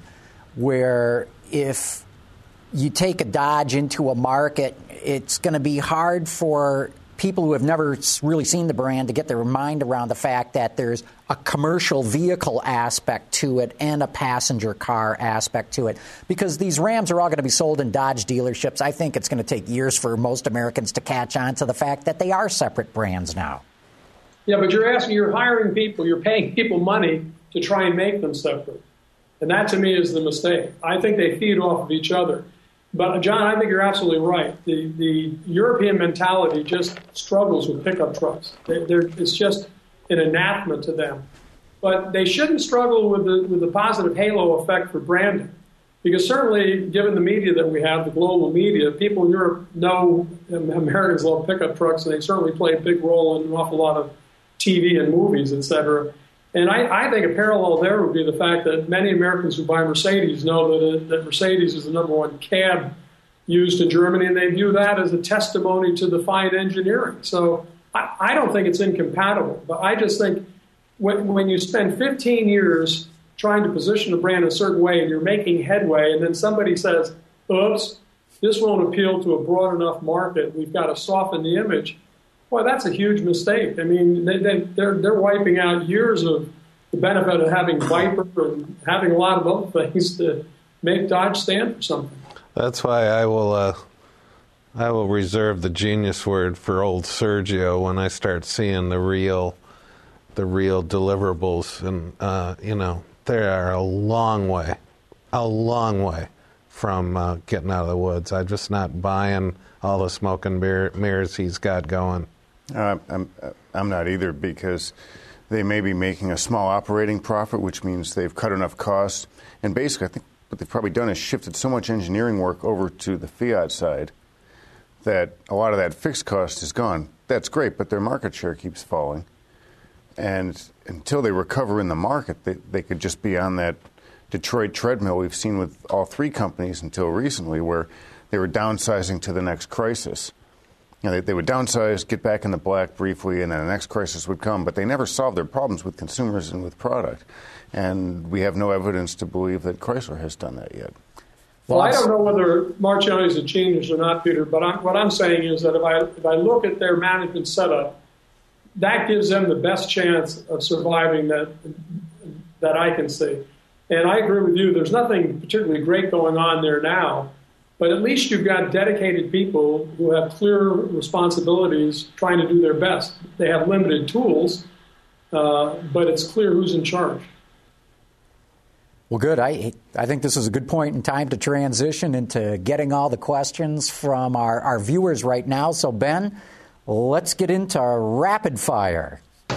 where if you take a Dodge into a market, it's going to be hard for people who have never really seen the brand to get their mind around the fact that there's a commercial vehicle aspect to it and a passenger car aspect to it. Because these Rams are all going to be sold in Dodge dealerships. I think it's going to take years for most Americans to catch on to the fact that they are separate brands now. Yeah, but you're hiring people, you're paying people money to try and make them separate. And that, to me, is the mistake. I think they feed off of each other. But, John, I think you're absolutely right. The European mentality just struggles with pickup trucks. It's just an anathema to them. But they shouldn't struggle with the positive halo effect for branding. Because certainly, given the media that we have, the global media, people in Europe know Americans love pickup trucks, and they certainly play a big role in an awful lot of TV and movies, et cetera. And I think a parallel there would be the fact that many Americans who buy Mercedes know that Mercedes is the number one cab used in Germany, and they view that as a testimony to the fine engineering. So I don't think it's incompatible, but I just think when you spend 15 years trying to position a brand a certain way and you're making headway, and then somebody says, oops, this won't appeal to a broad enough market, we've got to soften the image. Boy, that's a huge mistake. I mean, they're wiping out years of the benefit of having Viper and having a lot of other things to make Dodge stand for something. That's why I will reserve the genius word for old Sergio when I start seeing the real deliverables, and they are a long way from getting out of the woods. I'm just not buying all the smoke and mirrors he's got going. I'm not either, because they may be making a small operating profit, which means they've cut enough costs. And basically, I think what they've probably done is shifted so much engineering work over to the Fiat side that a lot of that fixed cost is gone. That's great, but their market share keeps falling. And until they recover in the market, they could just be on that Detroit treadmill we've seen with all three companies until recently, where they were downsizing to the next crisis. They would downsize, get back in the black briefly, and then the next crisis would come. But they never solved their problems with consumers and with product. And we have no evidence to believe that Chrysler has done that yet. Well, I don't know whether Marchioni's a genius or not, Peter, but what I'm saying is that if I look at their management setup, that gives them the best chance of surviving that I can see. And I agree with you. There's nothing particularly great going on there now. But at least you've got dedicated people who have clear responsibilities trying to do their best. They have limited tools, but it's clear who's in charge. Well, good. I think this is a good point in time to transition into getting all the questions from our viewers right now. So, Ben, let's get into rapid fire.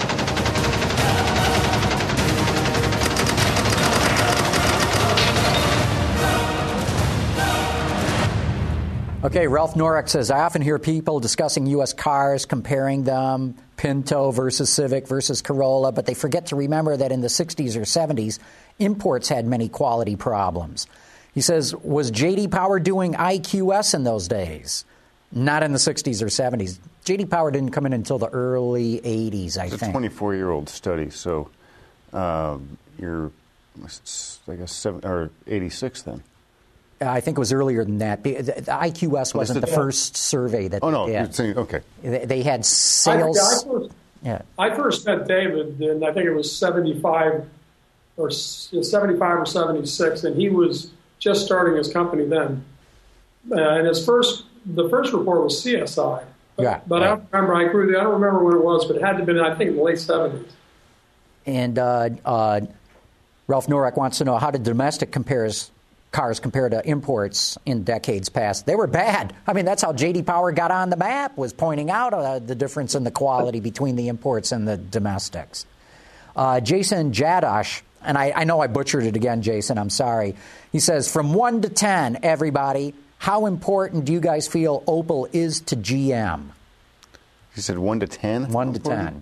Okay, Ralph Norek says, I often hear people discussing U.S. cars, comparing them, Pinto versus Civic versus Corolla, but they forget to remember that in the 60s or 70s, imports had many quality problems. He says, was J.D. Power doing IQS in those days? Not in the 60s or 70s. J.D. Power didn't come in until the early 80s, I think. It's a 24-year-old study, so you're, I guess, 86 then. I think it was earlier than that. The IQS wasn't the first survey that they did. You're saying, okay. They had sales. I first met David, and I think it was 75 or 76, and he was just starting his company then. And the first report was CSI. But I don't remember. I agree with you. I don't remember when it was, but it had to have been, I think, in the late 70s. And Ralph Norek wants to know, how did domestic cars compare to imports in decades past? They were bad. I mean, that's how J.D. Power got on the map, was pointing out the difference in the quality between the imports and the domestics. Jason Jadosh, and I know I butchered it again, Jason, I'm sorry. He says, from 1 to 10, everybody, how important do you guys feel Opel is to GM? He said 1 to 10? 1 to 10.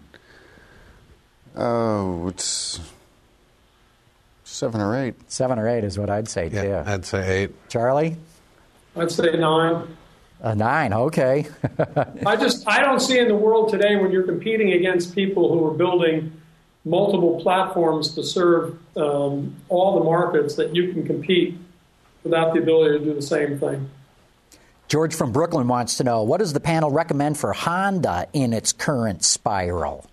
Oh, it's 7 or 8. 7 or 8 is what I'd say, too. Yeah, I'd say 8. Charlie? I'd say 9. A 9, okay. I don't see in the world today, when you're competing against people who are building multiple platforms to serve all the markets, that you can compete without the ability to do the same thing. George from Brooklyn wants to know, what does the panel recommend for Honda in its current spiral?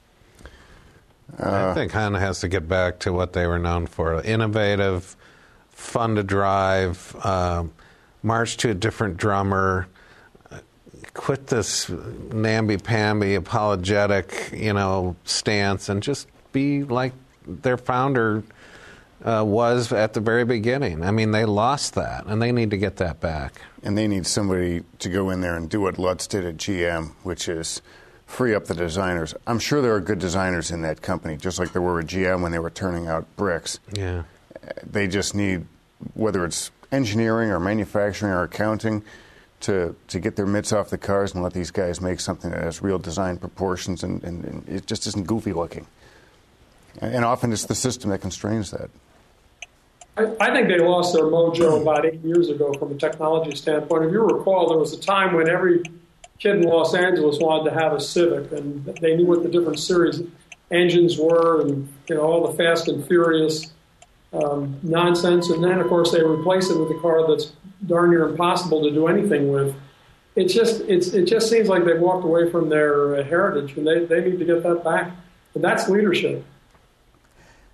I think Honda has to get back to what they were known for. Innovative, fun to drive, march to a different drummer, quit this namby-pamby, apologetic, stance, and just be like their founder was at the very beginning. I mean, they lost that, and they need to get that back. And they need somebody to go in there and do what Lutz did at GM, which is free up the designers. I'm sure there are good designers in that company, just like there were at GM when they were turning out bricks. Yeah. They just need, whether it's engineering or manufacturing or accounting, to get their mitts off the cars and let these guys make something that has real design proportions and it just isn't goofy looking. And often it's the system that constrains that. I think they lost their mojo about 8 years ago from a technology standpoint. If you recall, there was a time when every kid in Los Angeles wanted to have a Civic, and they knew what the different series engines were, and all the Fast and Furious nonsense. And then, of course, they replaced it with a car that's darn near impossible to do anything with. It just seems like they've walked away from their heritage, and they need to get that back. And that's leadership.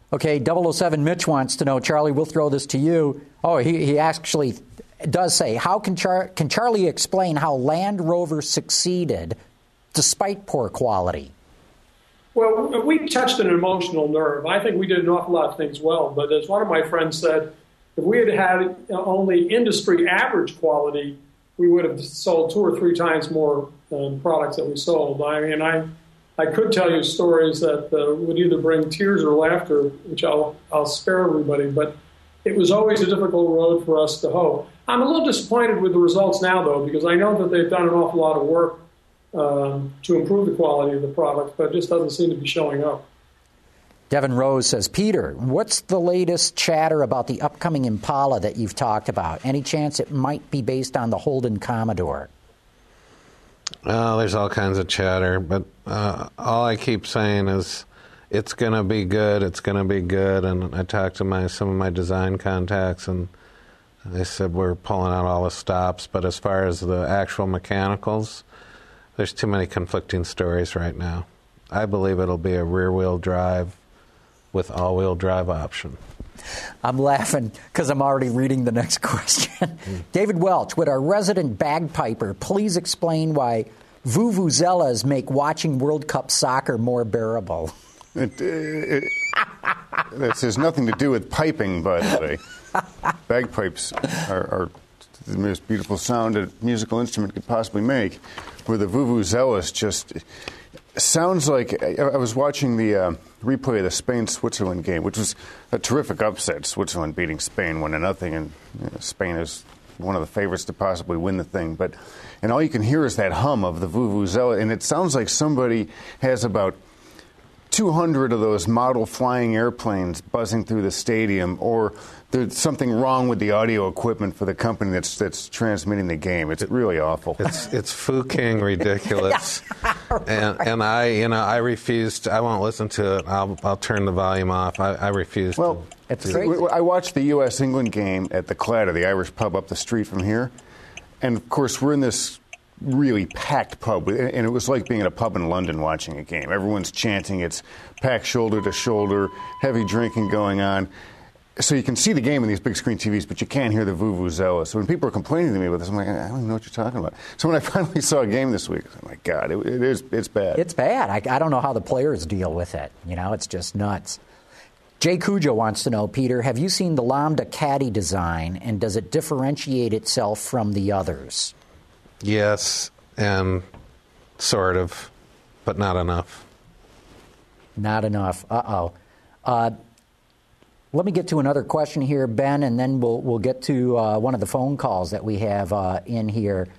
Okay, 007 Mitch wants to know, Charlie, we'll throw this to you. Oh, he actually does say, how can Charlie explain how Land Rover succeeded despite poor quality? Well, we touched an emotional nerve. I think we did an awful lot of things well, but as one of my friends said, if we had had only industry average quality, we would have sold 2 or 3 times more products that we sold. I mean, I could tell you stories that would either bring tears or laughter, which I'll spare everybody, but it was always a difficult road for us to hoe. I'm a little disappointed with the results now, though, because I know that they've done an awful lot of work to improve the quality of the product, but it just doesn't seem to be showing up. Devin Rose says, Peter, what's the latest chatter about the upcoming Impala that you've talked about? Any chance it might be based on the Holden Commodore? Oh, there's all kinds of chatter, but all I keep saying is it's going to be good, it's going to be good. And I talked to some of my design contacts, and they said we're pulling out all the stops. But as far as the actual mechanicals, there's too many conflicting stories right now. I believe it'll be a rear-wheel drive with all-wheel drive option. I'm laughing because I'm already reading the next question. David Welch, would our resident bagpiper please explain why vuvuzelas make watching World Cup soccer more bearable? This has nothing to do with piping, by the way. Bagpipes are the most beautiful sound a musical instrument could possibly make, where the vuvuzelas just sounds like... I was watching the replay of the Spain-Switzerland game, which was a terrific upset, Switzerland beating Spain 1-0, and Spain is one of the favorites to possibly win the thing. And all you can hear is that hum of the vuvuzela, and it sounds like somebody has about 200 of those model flying airplanes buzzing through the stadium, or there's something wrong with the audio equipment for the company that's transmitting the game. It's really awful. It's Fuking ridiculous, and I refused. I won't listen to it. I'll turn the volume off. I refuse. Well, it's crazy. I watched the U.S.-England game at the Claddagh, the Irish pub up the street from here, and of course we're in this really packed pub, and it was like being in a pub in London watching a game. Everyone's chanting, it's packed shoulder to shoulder, heavy drinking going on. So you can see the game in these big screen TVs, but you can't hear the vuvuzela. So when people are complaining to me about this, I'm like, I don't even know what you're talking about. So when I finally saw a game this week, I was like, my God, it's bad. It's bad. I don't know how the players deal with it. It's just nuts. Jay Cujo wants to know, Peter, have you seen the Lambda Caddy design, and does it differentiate itself from the others? Yes, and sort of, but not enough. Not enough. Uh-oh. Let me get to another question here, Ben, and then we'll get to one of the phone calls that we have in here.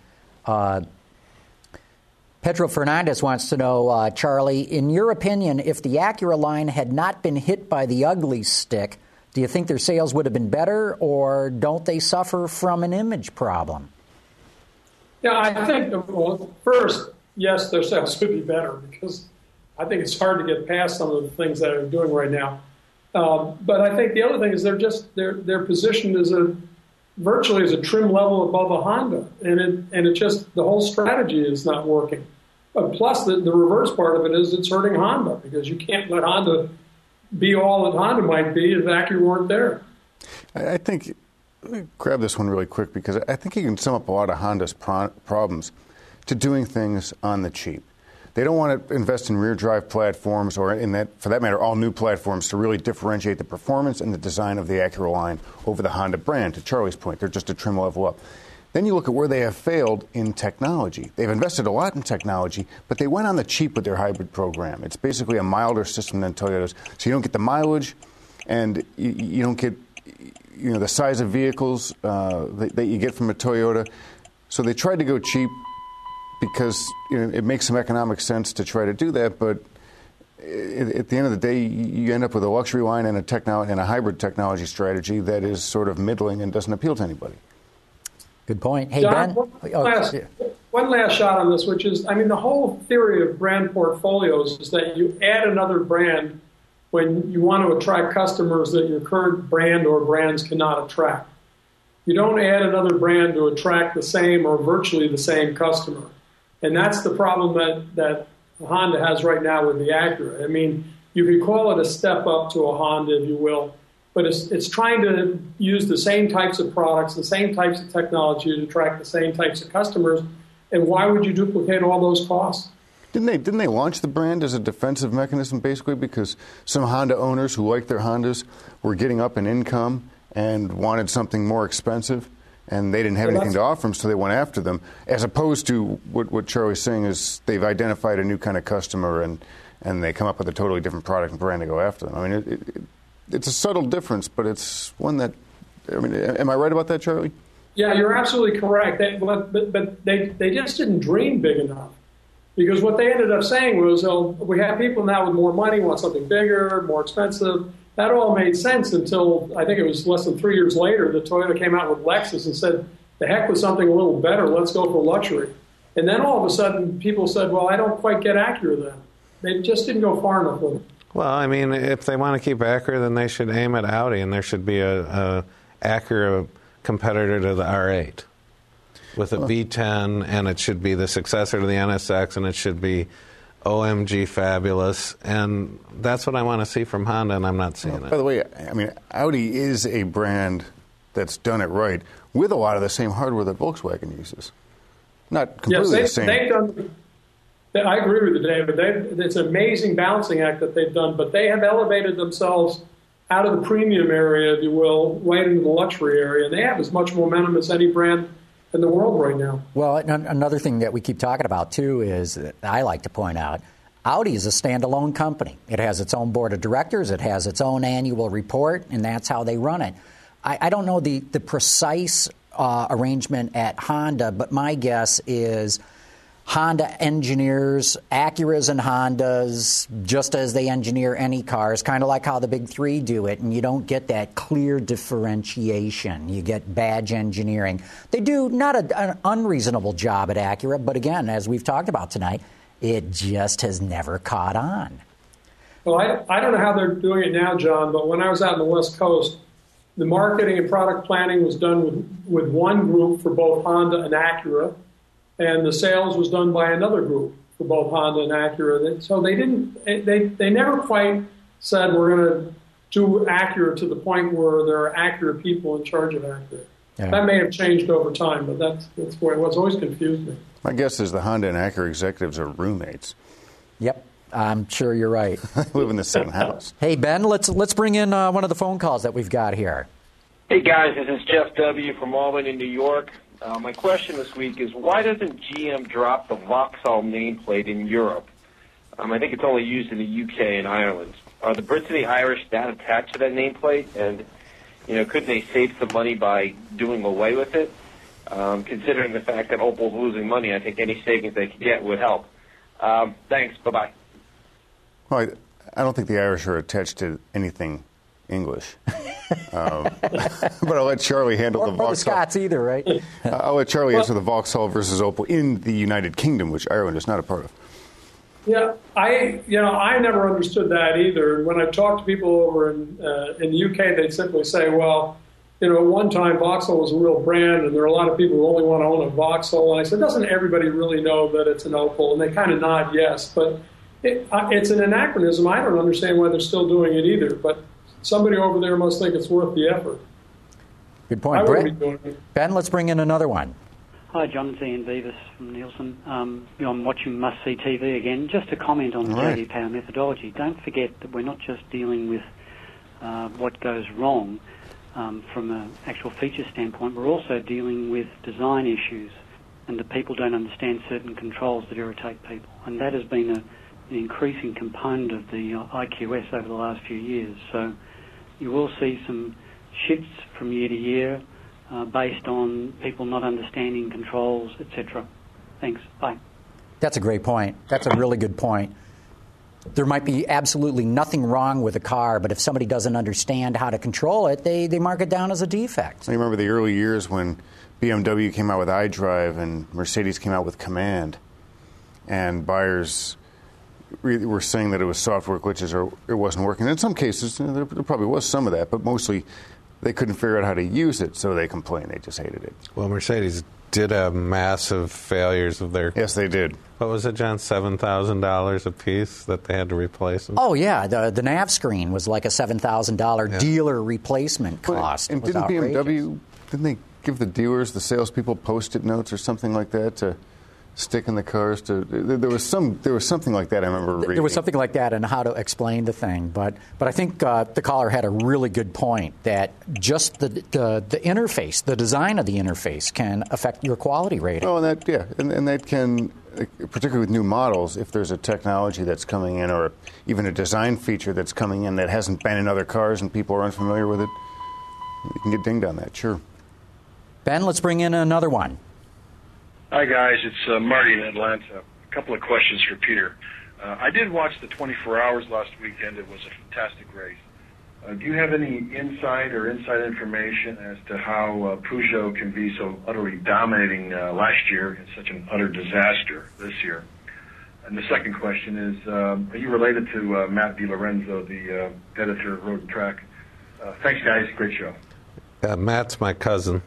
Pedro Fernandez wants to know, Charlie, in your opinion, if the Acura line had not been hit by the ugly stick, do you think their sales would have been better, or don't they suffer from an image problem? Yeah, I think, well, first, yes, their sales could be better, because I think it's hard to get past some of the things that they're doing right now. But I think the other thing is they're positioned as virtually as a trim level above a Honda, and it just, the whole strategy is not working. But plus, the reverse part of it is it's hurting Honda, because you can't let Honda be all that Honda might be if Acura weren't there. I think, let me grab this one really quick, because I think you can sum up a lot of Honda's problems to doing things on the cheap. They don't want to invest in rear drive platforms, or for that matter, all new platforms to really differentiate the performance and the design of the Acura line over the Honda brand. To Charlie's point, they're just a trim level up. Then you look at where they have failed in technology. They've invested a lot in technology, but they went on the cheap with their hybrid program. It's basically a milder system than Toyota's, so you don't get the mileage, and you don't get the size of vehicles that you get from a Toyota. So they tried to go cheap, because it makes some economic sense to try to do that, but at the end of the day, you end up with a luxury line and a hybrid technology strategy that is sort of middling and doesn't appeal to anybody. Good point. Hey, John, Ben? One last shot on this, which is, the whole theory of brand portfolios is that you add another brand when you want to attract customers that your current brand or brands cannot attract. You don't add another brand to attract the same or virtually the same customer. And that's the problem that Honda has right now with the Acura. You could call it a step up to a Honda, if you will. But it's trying to use the same types of products, the same types of technology to attract the same types of customers. And why would you duplicate all those costs? Didn't they launch the brand as a defensive mechanism, basically, because some Honda owners who liked their Hondas were getting up in income and wanted something more expensive, and they didn't have anything to offer them, so they went after them, as opposed to what Charlie's saying is they've identified a new kind of customer and they come up with a totally different product and brand to go after them. I mean, it's a subtle difference, but it's one that, I mean, am I right about that, Charlie? Yeah, you're absolutely correct. But they just didn't dream big enough. Because what they ended up saying was, oh, we have people now with more money, want something bigger, more expensive. That all made sense until, I think it was less than 3 years later, that Toyota came out with Lexus and said, the heck with something a little better, let's go for luxury. And then all of a sudden, people said, well, I don't quite get Acura then. They just didn't go far enough with it. Well, I mean, if they want to keep Acura, then they should aim at Audi, and there should be a Acura competitor to the R8 with a V10, and it should be the successor to the NSX, and it should be OMG fabulous. And that's what I want to see from Honda, and I'm not seeing it. By the way, I mean, Audi is a brand that's done it right with a lot of the same hardware that Volkswagen uses. Not completely the same. I agree with you, David. It's an amazing balancing act that they've done, but they have elevated themselves out of the premium area, if you will, right into the luxury area. And they have as much momentum as any brand in the world right now. Well, another thing that we keep talking about, too, is that I like to point out, Audi is a standalone company. It has its own board of directors. It has its own annual report, and that's how they run it. I don't know the precise arrangement at Honda, but my guess is Honda engineers Acuras and Hondas just as they engineer any cars, kind of like how the big three do it, and you don't get that clear differentiation. You get badge engineering. They do not an unreasonable job at Acura, but again, as we've talked about tonight, it just has never caught on. Well, I don't know how they're doing it now, John, but when I was out on the West Coast, the marketing and product planning was done with one group for both Honda and Acura, and the sales was done by another group for both Honda and Acura. So they never quite said we're going to do Acura to the point where there are Acura people in charge of Acura. Yeah. That may have changed over time, but that's where what's always confused me. My guess is the Honda and Acura executives are roommates. Yep, I'm sure you're right. Live in the same house. Hey, Ben, let's bring in one of the phone calls that we've got here. Hey, guys, this is Jeff W. from Albany, New York. My question this week is, why doesn't GM drop the Vauxhall nameplate in Europe? I think it's only used in the UK and Ireland. Are the Brits and the Irish that attached to that nameplate? And, couldn't they save some money by doing away with it? Considering the fact that Opel's losing money, I think any savings they could get would help. Thanks. Bye-bye. Well, I don't think the Irish are attached to anything English. But I'll let Charlie handle the Vauxhall. Or the Scots either, right? I'll let Charlie answer the Vauxhall versus Opel in the United Kingdom, which Ireland is not a part of. Yeah, I never understood that either. When I talked to people over in the UK, they'd simply say, well, at one time Vauxhall was a real brand, and there are a lot of people who only want to own a Vauxhall. And I said, doesn't everybody really know that it's an Opel? And they kind of nod yes, but it's an anachronism. I don't understand why they're still doing it either, but somebody over there must think it's worth the effort. Good point, Brett. Ben, let's bring in another one. Hi, John. It's Ian Beavis from Nielsen. I'm watching Must See TV again. Just to comment on the J.D. Power methodology, don't forget that we're not just dealing with what goes wrong from an actual feature standpoint. We're also dealing with design issues and that people don't understand certain controls that irritate people. And that has been an increasing component of the IQS over the last few years. So you will see some shifts from year to year based on people not understanding controls, etc. Thanks. Bye. That's a great point. That's a really good point. There might be absolutely nothing wrong with a car, but if somebody doesn't understand how to control it, they mark it down as a defect. I remember the early years when BMW came out with iDrive and Mercedes came out with Command, and buyers were saying that it was software glitches or it wasn't working. In some cases, there probably was some of that, but mostly they couldn't figure out how to use it, so they complained. They just hated it. Well, Mercedes did have massive failures of their... Yes, they did. What was it, John? $7,000 a piece that they had to replace them? Oh, yeah. The nav screen was like a $7,000 dealer replacement cost. And didn't BMW, didn't they give the dealers, the salespeople, Post-it notes or something like that to stick in the cars? There was something like that I remember reading. There was something like that on how to explain the thing. But I think the caller had a really good point that just the interface, the design of the interface can affect your quality rating. Oh, and that can, particularly with new models, if there's a technology that's coming in or even a design feature that's coming in that hasn't been in other cars and people are unfamiliar with it, you can get dinged on that, sure. Ben, let's bring in another one. Hi, guys. It's Marty in Atlanta. A couple of questions for Peter. I did watch the 24 Hours last weekend. It was a fantastic race. Do you have any inside information as to how Peugeot can be so utterly dominating last year and such an utter disaster this year? And the second question is, are you related to Matt DiLorenzo, the editor of Road and Track? Thanks, guys. Great show. Matt's my cousin.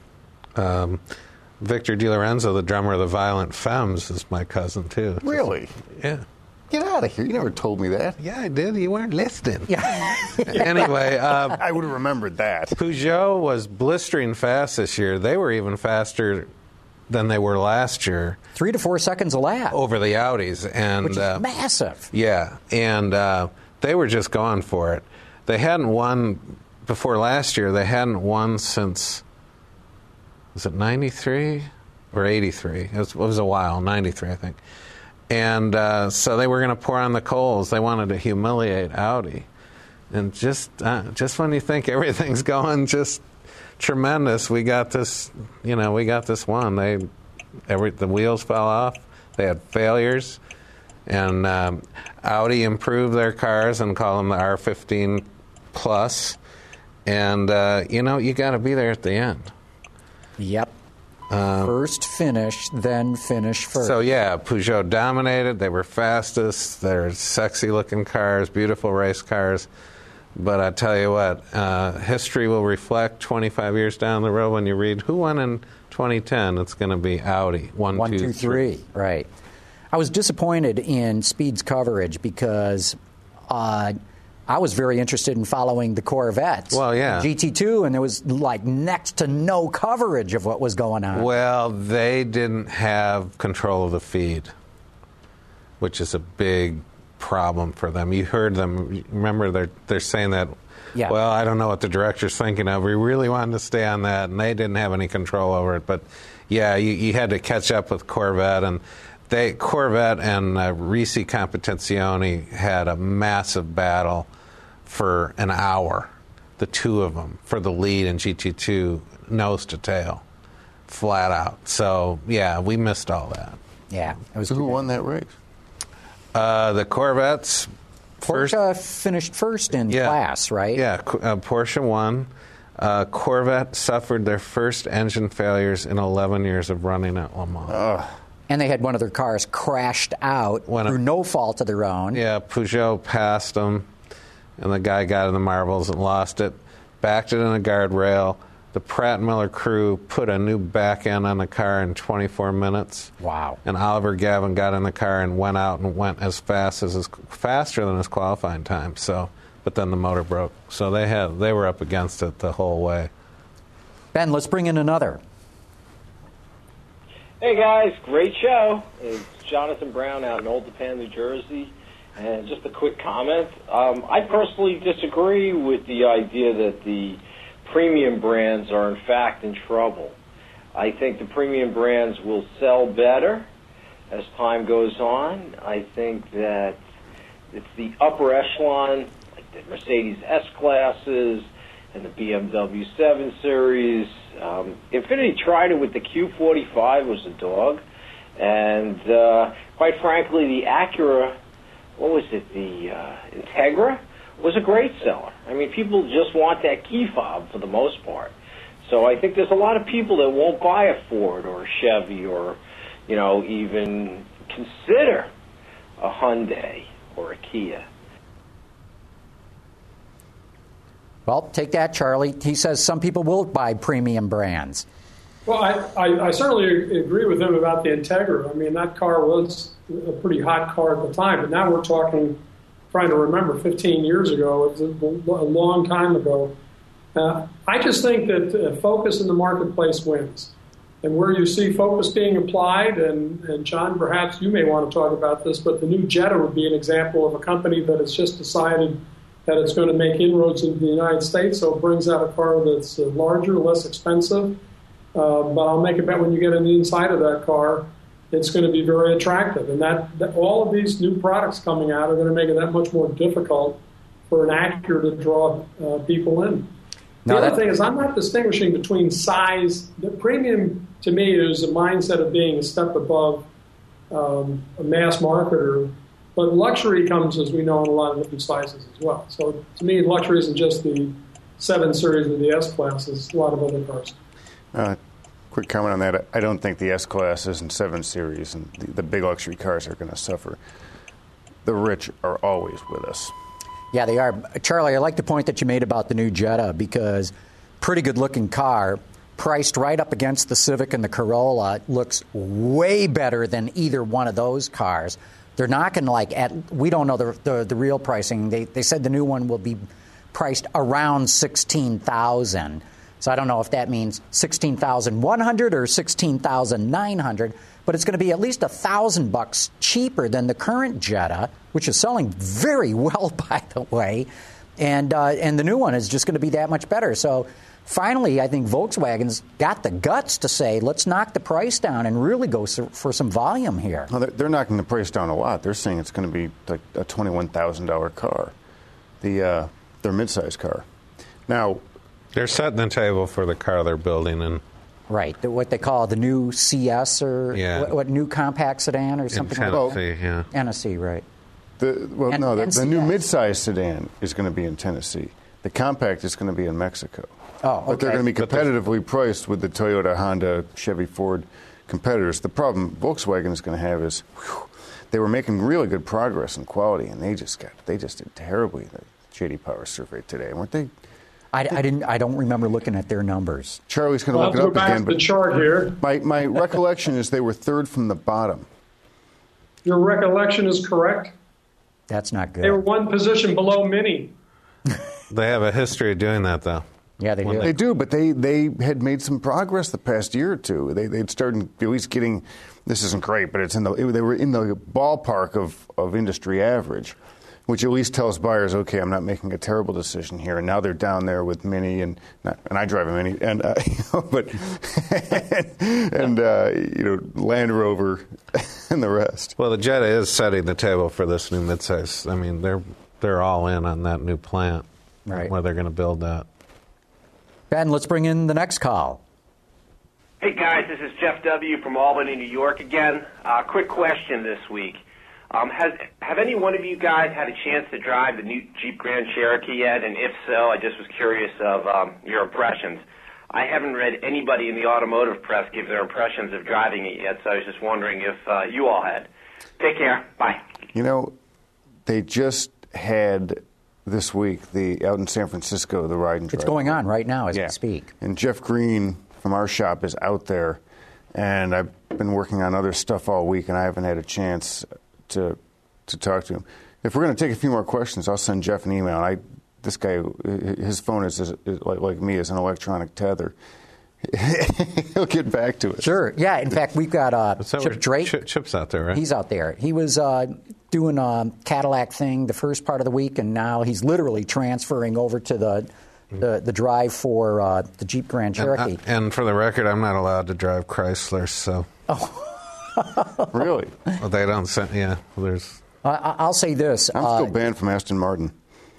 Victor DiLorenzo, the drummer of the Violent Femmes, is my cousin, too. Really? Yeah. Get out of here. You never told me that. Yeah, I did. You weren't listening. Yeah. Anyway. I would have remembered that. Peugeot was blistering fast this year. They were even faster than they were last year. 3 to 4 seconds a lap. Over the Audis. And, which is massive. Yeah. And they were just going for it. They hadn't won before last year. They hadn't won since... Was it 93 or 83? It was a while, 93, I think. And so they were going to pour on the coals. They wanted to humiliate Audi. And just when you think everything's going just tremendous, we got this one. The wheels fell off. They had failures. And Audi improved their cars and called them the R15 Plus. And, you got to be there at the end. Yep. First finish, then finish first. So, yeah, Peugeot dominated. They were fastest. They're sexy-looking cars, beautiful race cars. But I tell you what, history will reflect 25 years down the road when you read who won in 2010. It's going to be Audi. 1, 2, 3. Right. I was disappointed in Speed's coverage because... I was very interested in following the Corvettes. Well, yeah. GT2, and there was like next to no coverage of what was going on. Well, they didn't have control of the feed, which is a big problem for them. You heard them. Remember, they're saying that, yeah. Well, I don't know what the director's thinking of. We really wanted to stay on that, and they didn't have any control over it. But, yeah, you had to catch up with Corvette, and Corvette and Risi Competizione had a massive battle for an hour, the two of them, for the lead in GT2, nose to tail, flat out. So, yeah, we missed all that. Yeah. So who won that race? The Corvettes. Porsche finished first in class, right? Yeah, Porsche won. Corvette suffered their first engine failures in 11 years of running at Le Mans. And they had one of their cars crashed out through no fault of their own. Yeah, Peugeot passed them, and the guy got in the marbles and lost it, backed it in a guardrail. The Pratt Miller crew put a new back end on the car in 24 minutes. Wow. And Oliver Gavin got in the car and went out and went faster than his qualifying time. So, but then the motor broke. So they were up against it the whole way. Ben, let's bring in another. Hey guys, great show. It's Jonathan Brown out in Old Tappan, New Jersey. And just a quick comment. I personally disagree with the idea that the premium brands are in fact in trouble. I think the premium brands will sell better as time goes on. I think that it's the upper echelon, like the Mercedes S-Classes and the BMW 7 Series. Infiniti tried it with the Q45, was a dog. And quite frankly, the Acura, the Integra, was a great seller. I mean, people just want that key fob for the most part. So I think there's a lot of people that won't buy a Ford or a Chevy or, even consider a Hyundai or a Kia. Well, take that, Charlie. He says some people will buy premium brands. Well, I certainly agree with him about the Integra. I mean, that car was a pretty hot car at the time, but now we're talking, trying to remember, 15 years ago. It was a long time ago. I just think that focus in the marketplace wins. And where you see focus being applied, and John, perhaps you may want to talk about this, but the new Jetta would be an example of a company that has just decided that it's going to make inroads into the United States, so it brings out a car that's larger, less expensive. But I'll make a bet when you get on the inside of that car, it's going to be very attractive. And that all of these new products coming out are going to make it that much more difficult for an Acura to draw people in. The other thing is, I'm not distinguishing between size. The premium, to me, is a mindset of being a step above a mass marketer. But luxury comes, as we know, in a lot of different sizes as well. So to me, luxury isn't just the 7 Series or the S-Class. It's a lot of other cars. Quick comment on that. I don't think the S-Classes and 7 Series and the big luxury cars are going to suffer. The rich are always with us. Yeah, they are. Charlie, I like the point that you made about the new Jetta, because pretty good-looking car, priced right up against the Civic and the Corolla, looks way better than either one of those cars. They're not going to we don't know the real pricing. They said the new one will be priced around $16,000. So I don't know if that means $16,100 or $16,900, but it's going to be at least $1,000 cheaper than the current Jetta, which is selling very well, by the way, and the new one is just going to be that much better. So finally, I think Volkswagen's got the guts to say, let's knock the price down and really go for some volume here. Well, they're knocking the price down a lot. They're saying it's going to be like a $21,000 car, their midsize car. Now, they're setting the table for the car they're building in. Right, what they call the new CS or what new compact sedan or something in Tennessee, like that. Tennessee, right. The new midsize sedan is going to be in Tennessee. The compact is going to be in Mexico. Oh, okay. But they're going to be competitively priced with the Toyota, Honda, Chevy, Ford competitors. The problem Volkswagen is going to have is they were making really good progress in quality, and they just did terribly in the J.D. Power survey today, weren't they? I don't remember looking at their numbers. Charlie's going to look it up again. But the chart here. My recollection is they were third from the bottom. Your recollection is correct. That's not good. They were one position below Mini. They have a history of doing that, though. Yeah, they do. They do, but they had made some progress the past year or two. They'd started at least getting. This isn't great, but they were in the ballpark of industry average, which at least tells buyers, okay, I'm not making a terrible decision here. And now they're down there with Mini, and I drive a Mini, and Land Rover and the rest. Well, the Jetta is setting the table for this new midsize. I mean, they're all in on that new plant, right? Where they're going to build that. Ben, let's bring in the next call. Hey guys, this is Jeff W. from Albany, New York again. Quick question this week. Have any one of you guys had a chance to drive the new Jeep Grand Cherokee yet? And if so, I just was curious of your impressions. I haven't read anybody in the automotive press give their impressions of driving it yet, so I was just wondering if you all had. Take care. Bye. You know, they just had this week out in San Francisco, the ride and drive. It's going on right now as we speak. And Jeff Green from our shop is out there, and I've been working on other stuff all week, and I haven't had a chance to talk to him. If we're going to take a few more questions, I'll send Jeff an email. This guy, his phone is like me, is an electronic tether. He'll get back to us. Sure. Yeah. In fact, we've got Chip Drake. Chip's out there, right? He's out there. He was doing a Cadillac thing the first part of the week, and now he's literally transferring over to the drive for the Jeep Grand Cherokee. And for the record, I'm not allowed to drive Chrysler, so. Oh. Really? Well, they don't send. Yeah. There's. I'll say this. I'm still banned from Aston Martin.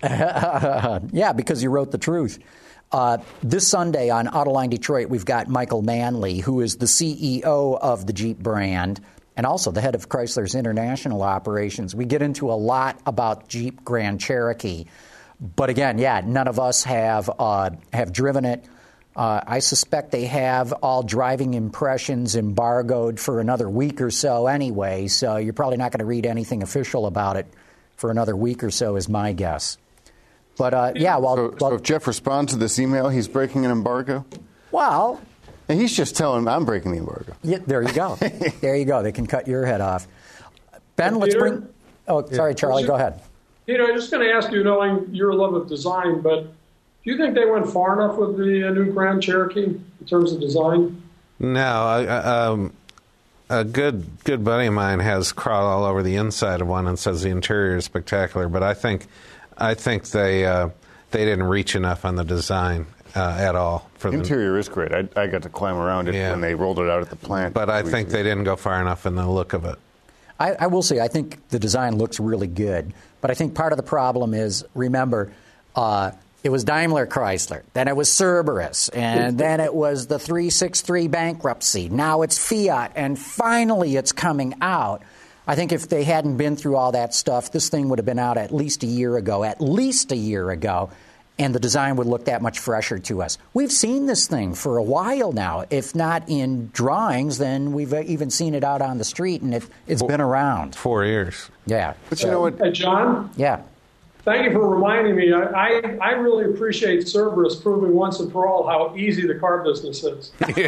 Yeah, because you wrote the truth. This Sunday on Autoline Detroit, we've got Michael Manley, who is the CEO of the Jeep brand and also the head of Chrysler's international operations. We get into a lot about Jeep Grand Cherokee. But again, none of us have driven it. I suspect they have all driving impressions embargoed for another week or so anyway, so you're probably not going to read anything official about it for another week or so is my guess. But, So if Jeff responds to this email, he's breaking an embargo? Well, And he's just telling him I'm breaking the embargo. Yeah, there you go. There you go. They can cut your head off. Ben, let's bring... Oh, sorry, Charlie, go ahead. Peter, I'm just going to ask you, knowing your love of design, but do you think they went far enough with the new Grand Cherokee in terms of design? No, a good buddy of mine has crawled all over the inside of one and says the interior is spectacular. But I think they didn't reach enough on the design at all. For the interior is great. I got to climb around it when they rolled it out at the plant. But I think they didn't go far enough in the look of it. I will say, I think the design looks really good. But I think part of the problem is, remember, it was Daimler Chrysler, then it was Cerberus, and then it was the 363 bankruptcy. Now it's Fiat, and finally it's coming out. I think if they hadn't been through all that stuff, this thing would have been out at least a year ago, and the design would look that much fresher to us. We've seen this thing for a while now. If not in drawings, then we've even seen it out on the street, and it's been around. 4 years. Yeah. But you know what? Hey, John? Yeah. Thank you for reminding me. I really appreciate Cerberus proving once and for all how easy the car business is.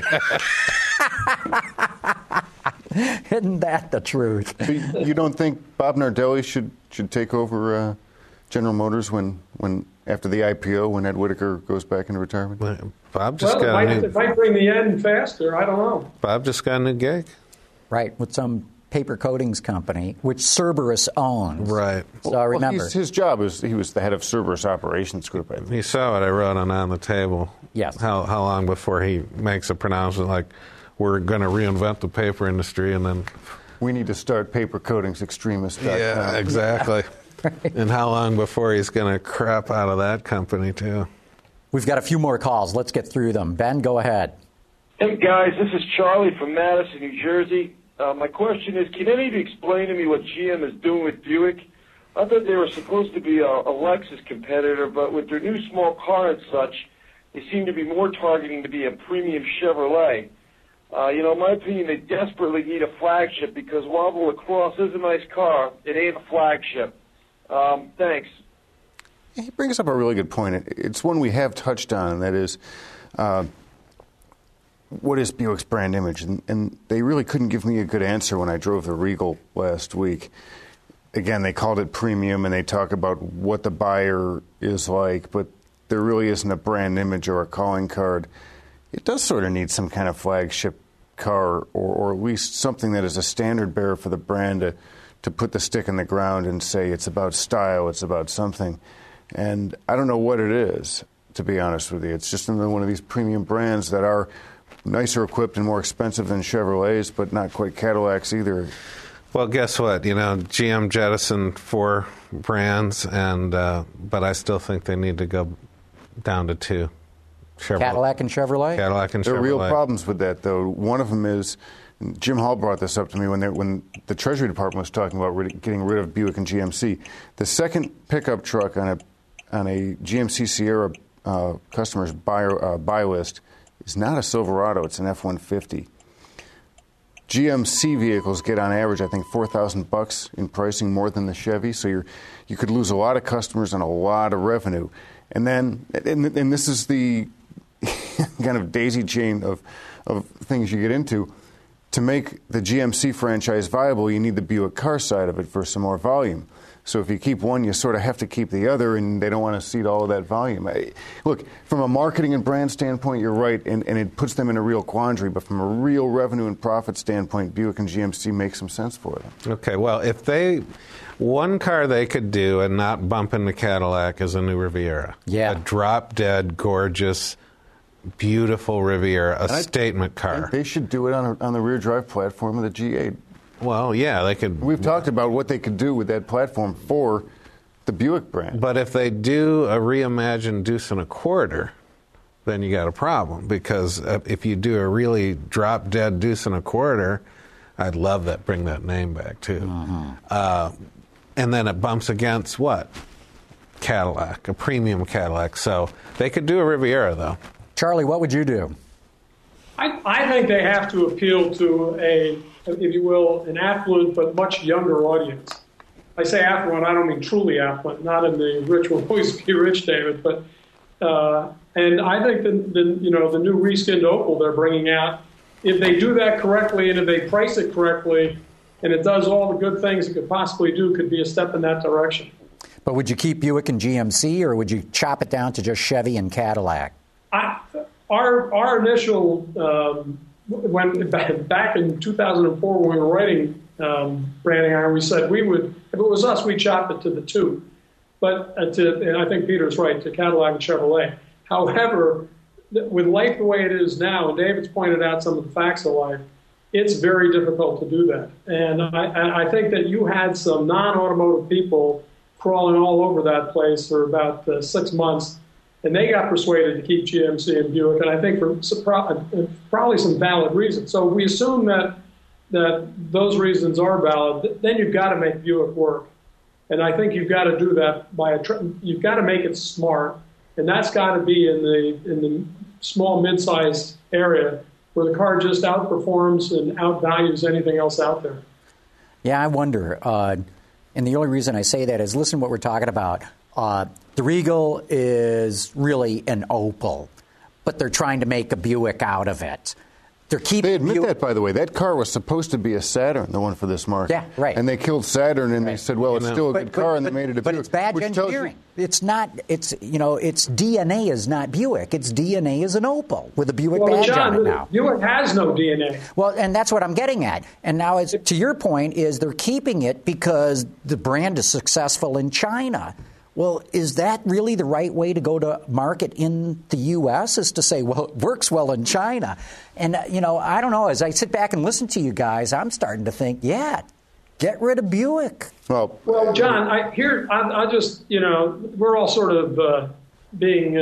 Isn't that the truth? So you don't think Bob Nardelli should take over General Motors when after the IPO, when Ed Whitaker goes back into retirement? Bob just got a new... It might bring the end faster. I don't know. Bob just got a new gig. Right, with some paper coatings company, which Cerberus owns. Right. So remember. His job is he was the head of Cerberus Operations Group, I think. You saw what I wrote on the table. Yes. How long before he makes a pronouncement like, we're going to reinvent the paper industry, and then... We need to start paper coatings extremists. Yeah, exactly. Right. And how long before he's going to crap out of that company, too? We've got a few more calls. Let's get through them. Ben, go ahead. Hey, guys, this is Charlie from Madison, New Jersey. My question is, can any of you explain to me what GM is doing with Buick? I thought they were supposed to be a Lexus competitor, but with their new small car and such, they seem to be more targeting to be a premium Chevrolet. In my opinion, they desperately need a flagship because while the LaCrosse is a nice car, it ain't a flagship. Thanks. He brings up a really good point. It's one we have touched on, and that is, what is Buick's brand image? And they really couldn't give me a good answer when I drove the Regal last week. Again, they called it premium, and they talk about what the buyer is like, but there really isn't a brand image or a calling card. It does sort of need some kind of flagship car, or at least something that is a standard bearer for the brand to put the stick in the ground and say it's about style, it's about something. And I don't know what it is, to be honest with you. It's just another one of these premium brands that are nicer equipped and more expensive than Chevrolets, but not quite Cadillacs either. Well, guess what? GM jettisoned 4 brands, and but I still think they need to go down to 2. Cadillac and Chevrolet? Cadillac and Chevrolet. There are real problems with that, though. One of them is, Jim Hall brought this up to me when the Treasury Department was talking about getting rid of Buick and GMC. The second pickup truck on a GMC Sierra customer's buy list is not a Silverado, it's an F-150. GMC vehicles get on average, I think, $4,000 in pricing more than the Chevy, so you could lose a lot of customers and a lot of revenue. And then, and this is the kind of daisy chain of things you get into. To make the GMC franchise viable, you need the Buick car side of it for some more volume. So if you keep one, you sort of have to keep the other, and they don't want to cede all of that volume. Look, from a marketing and brand standpoint, you're right, and it puts them in a real quandary. But from a real revenue and profit standpoint, Buick and GMC make some sense for them. Okay, well, one car they could do and not bump into Cadillac is a new Riviera. Yeah. A drop-dead, gorgeous, beautiful Riviera, a statement car. They should do it on the rear drive platform of the G8. Well, yeah, they could. We've talked about what they could do with that platform for the Buick brand. But if they do a reimagined Deuce and a Quarter, then you got a problem. Because if you do a really drop-dead Deuce and a Quarter, I'd love that. Bring that name back, too. Mm-hmm. And then it bumps against what? Cadillac, a premium Cadillac. So they could do a Riviera, though. Charlie, what would you do? I think they have to appeal to if you will, an affluent but much younger audience. I say affluent, I don't mean truly affluent, not in the rich will always be rich, David, but And I think the new reskinned Opel they're bringing out, if they do that correctly and if they price it correctly, and it does all the good things it could possibly do, could be a step in that direction. But would you keep Buick and GMC, or would you chop it down to just Chevy and Cadillac? Our initial, back in 2004 when we were writing Branding Iron, we said we would, if it was us, we'd chop it to the two. But and I think Peter's right, to Cadillac and Chevrolet. However, with life the way it is now, and David's pointed out some of the facts of life, it's very difficult to do that. And I think that you had some non-automotive people crawling all over that place for about 6 months, and they got persuaded to keep GMC and Buick, and I think for probably some valid reasons. So if we assume that those reasons are valid, then you've got to make Buick work. And I think you've got to do that you've got to make it smart, and that's got to be in the small, mid-sized area where the car just outperforms and outvalues anything else out there. Yeah, I wonder. And the only reason I say that is, listen to what we're talking about. The Regal is really an Opel, but they're trying to make a Buick out of it. They admit that, by the way. That car was supposed to be a Saturn, the one for this market. Yeah, right. And they killed Saturn, and they said, well, it's still a good car, and they made it a Buick. But it's bad engineering. It's not, its DNA is not Buick. Its DNA is an Opel with a Buick badge on it now. Buick has no DNA. Well, and that's what I'm getting at. And now, to your point, is they're keeping it because the brand is successful in China. Well, is that really the right way to go to market in the U.S., is to say, well, it works well in China? And, I don't know. As I sit back and listen to you guys, I'm starting to think, yeah, get rid of Buick. Well, John, I just, we're all sort of being,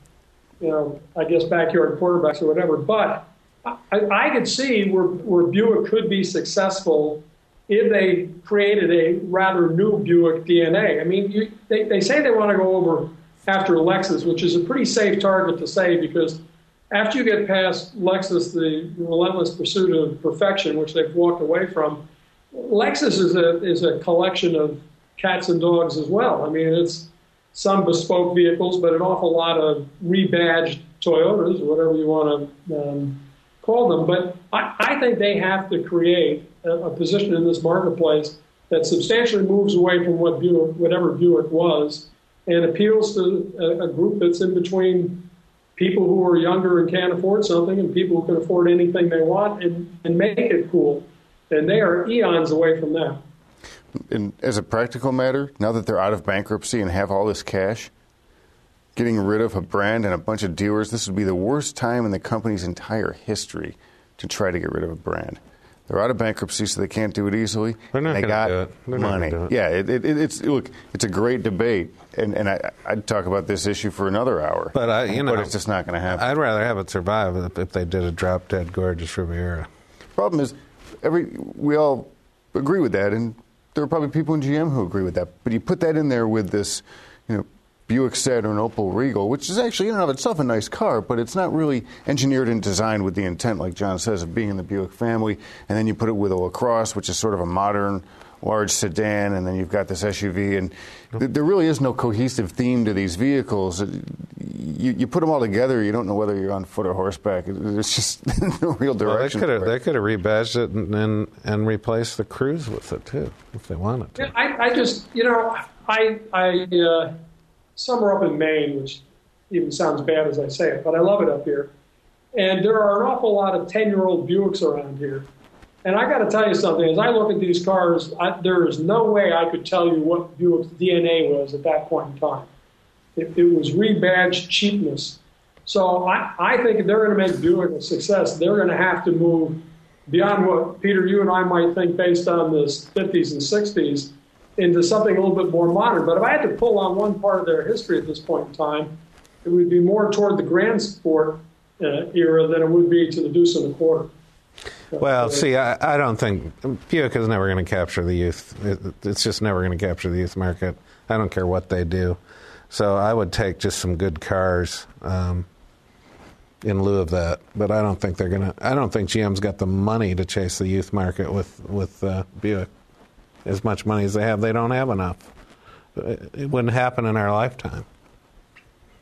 I guess, backyard quarterbacks or whatever. But I could see where Buick could be successful if they created a rather new Buick DNA. I mean, they say they want to go over after Lexus, which is a pretty safe target to say, because after you get past Lexus, the relentless pursuit of perfection, which they've walked away from, Lexus is a collection of cats and dogs as well. I mean, it's some bespoke vehicles, but an awful lot of rebadged Toyotas, or whatever you want to call them. But I think they have to create a position in this marketplace that substantially moves away from whatever Buick was, and appeals to a group that's in between people who are younger and can't afford something and people who can afford anything they want and make it cool. And they are eons away from that. And as a practical matter, now that they're out of bankruptcy and have all this cash, getting rid of a brand and a bunch of dealers, this would be the worst time in the company's entire history to try to get rid of a brand. They're out of bankruptcy, so they can't do it easily. They're not going to do it. They're money. Not yeah, it's a great debate, and I'd talk about this issue for another hour. But but it's just not going to happen. I'd rather have it survive if they did a drop dead gorgeous Riviera. Problem is, we all agree with that, and there are probably people in GM who agree with that. But you put that in there with this, Buick Saturn Opel Regal, which is actually in and of itself a nice car, but it's not really engineered and designed with the intent, like John says, of being in the Buick family. And then you put it with a LaCrosse, which is sort of a modern, large sedan, and then you've got this SUV. And there really is no cohesive theme to these vehicles. You put them all together, you don't know whether you're on foot or horseback. There's just no real direction. Well, they could have rebadged it and replaced the Cruze with it, too, if they wanted to. I just, summer up in Maine, which even sounds bad as I say it, but I love it up here. And there are an awful lot of 10-year-old Buicks around here. And I got to tell you something. As I look at these cars, there is no way I could tell you what Buick's DNA was at that point in time. It was rebadged cheapness. So I think if they're going to make Buick a success, they're going to have to move beyond what, Peter, you and I might think based on the 50s and 60s, into something a little bit more modern. But if I had to pull on one part of their history at this point in time, it would be more toward the Grand Sport era than it would be to the Deuce and a Quarter. Well, see, I don't think Buick is never going to capture the youth. It's just never going to capture the youth market. I don't care what they do. So I would take just some good cars in lieu of that. But I don't think they're going to. I don't think GM's got the money to chase the youth market with Buick. As much money as they don't have enough. It wouldn't happen in our lifetime.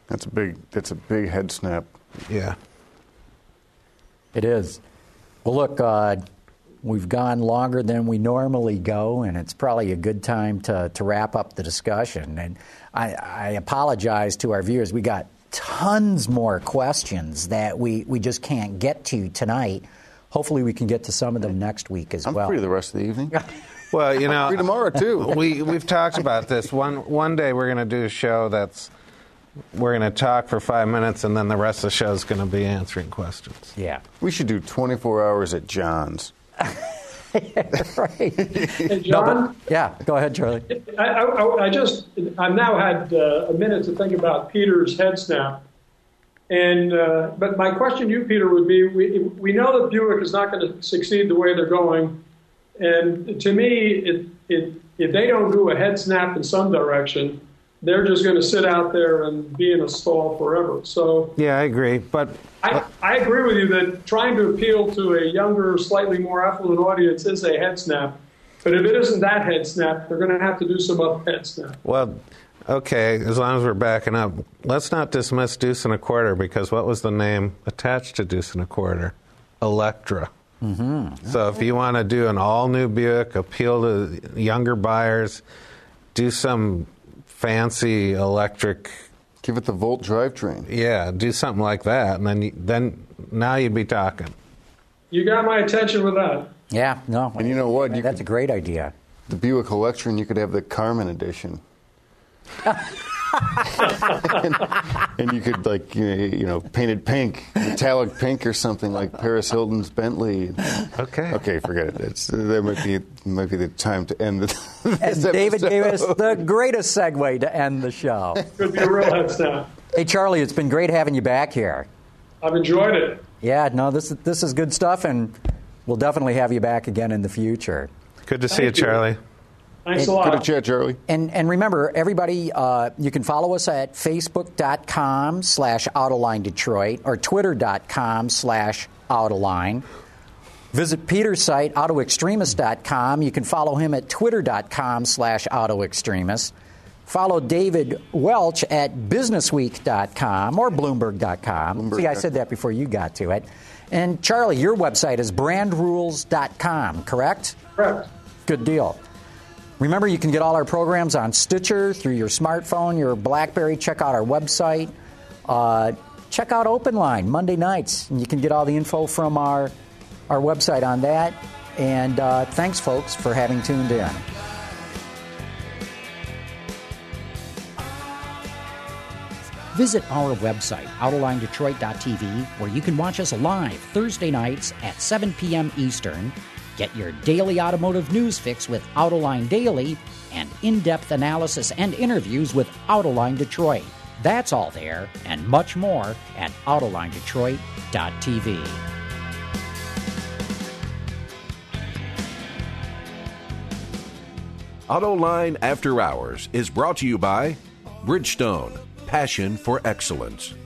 That's a big head snap. Yeah. It is. Well, look, we've gone longer than we normally go, and it's probably a good time to wrap up the discussion. And I apologize to our viewers. We got tons more questions that we just can't get to tonight. Hopefully we can get to some of them next week as well. I'm free the rest of the evening. Well, you know, free tomorrow too. We've talked about this. One day we're going to do a show we're going to talk for 5 minutes, and then the rest of the show is going to be answering questions. Yeah. We should do 24 hours at John's. Right. Hey, John? Yeah, go ahead, Charlie. I've now had a minute to think about Peter's head snap. And but my question to you, Peter, would be: we know that Buick is not going to succeed the way they're going, and to me, if they don't do a head snap in some direction, they're just going to sit out there and be in a stall forever. So yeah, I agree, but I agree with you that trying to appeal to a younger, slightly more affluent audience is a head snap. But if it isn't that head snap, they're going to have to do some other head snap. Well, okay, as long as we're backing up, let's not dismiss Deuce and a Quarter, because what was the name attached to Deuce and a Quarter? Electra. Mm-hmm. So if you want to do an all-new Buick, appeal to younger buyers, do some fancy electric... Give it the Volt drivetrain. Yeah, do something like that, and then now you'd be talking. You got my attention with that. Yeah, no. And you know what? That's a great idea. The Buick Electra, and you could have the Carmen edition. and you could, like, paint it pink, metallic pink or something like Paris Hilton's Bentley. Okay, forget it. That might be the time to end this. And David gave us the greatest segue to end the show. Could be a real head snap. Hey, Charlie, it's been great having you back here. I've enjoyed it. Yeah, no, this is good stuff, and we'll definitely have you back again in the future. Good to see you, Charlie. Thanks a lot. Good to chat, Charlie. And remember, everybody, you can follow us at Facebook.com/Autoline Detroit or Twitter.com/Autoline. Visit Peter's site, AutoExtremist.com. You can follow him at Twitter.com/AutoExtremist. Follow David Welch at BusinessWeek.com or Bloomberg.com. See, I said that before you got to it. And Charlie, your website is BrandRules.com, correct? Correct. Good deal. Remember, you can get all our programs on Stitcher through your smartphone, your BlackBerry. Check out our website. Check out OpenLine Monday nights, and you can get all the info from our website on that. And thanks, folks, for having tuned in. Visit our website, AutolineDetroit.tv, where you can watch us live Thursday nights at 7 p.m. Eastern. Get your daily automotive news fix with Autoline Daily and in-depth analysis and interviews with Autoline Detroit. That's all there and much more at AutolineDetroit.tv. Autoline After Hours is brought to you by Bridgestone, passion for excellence.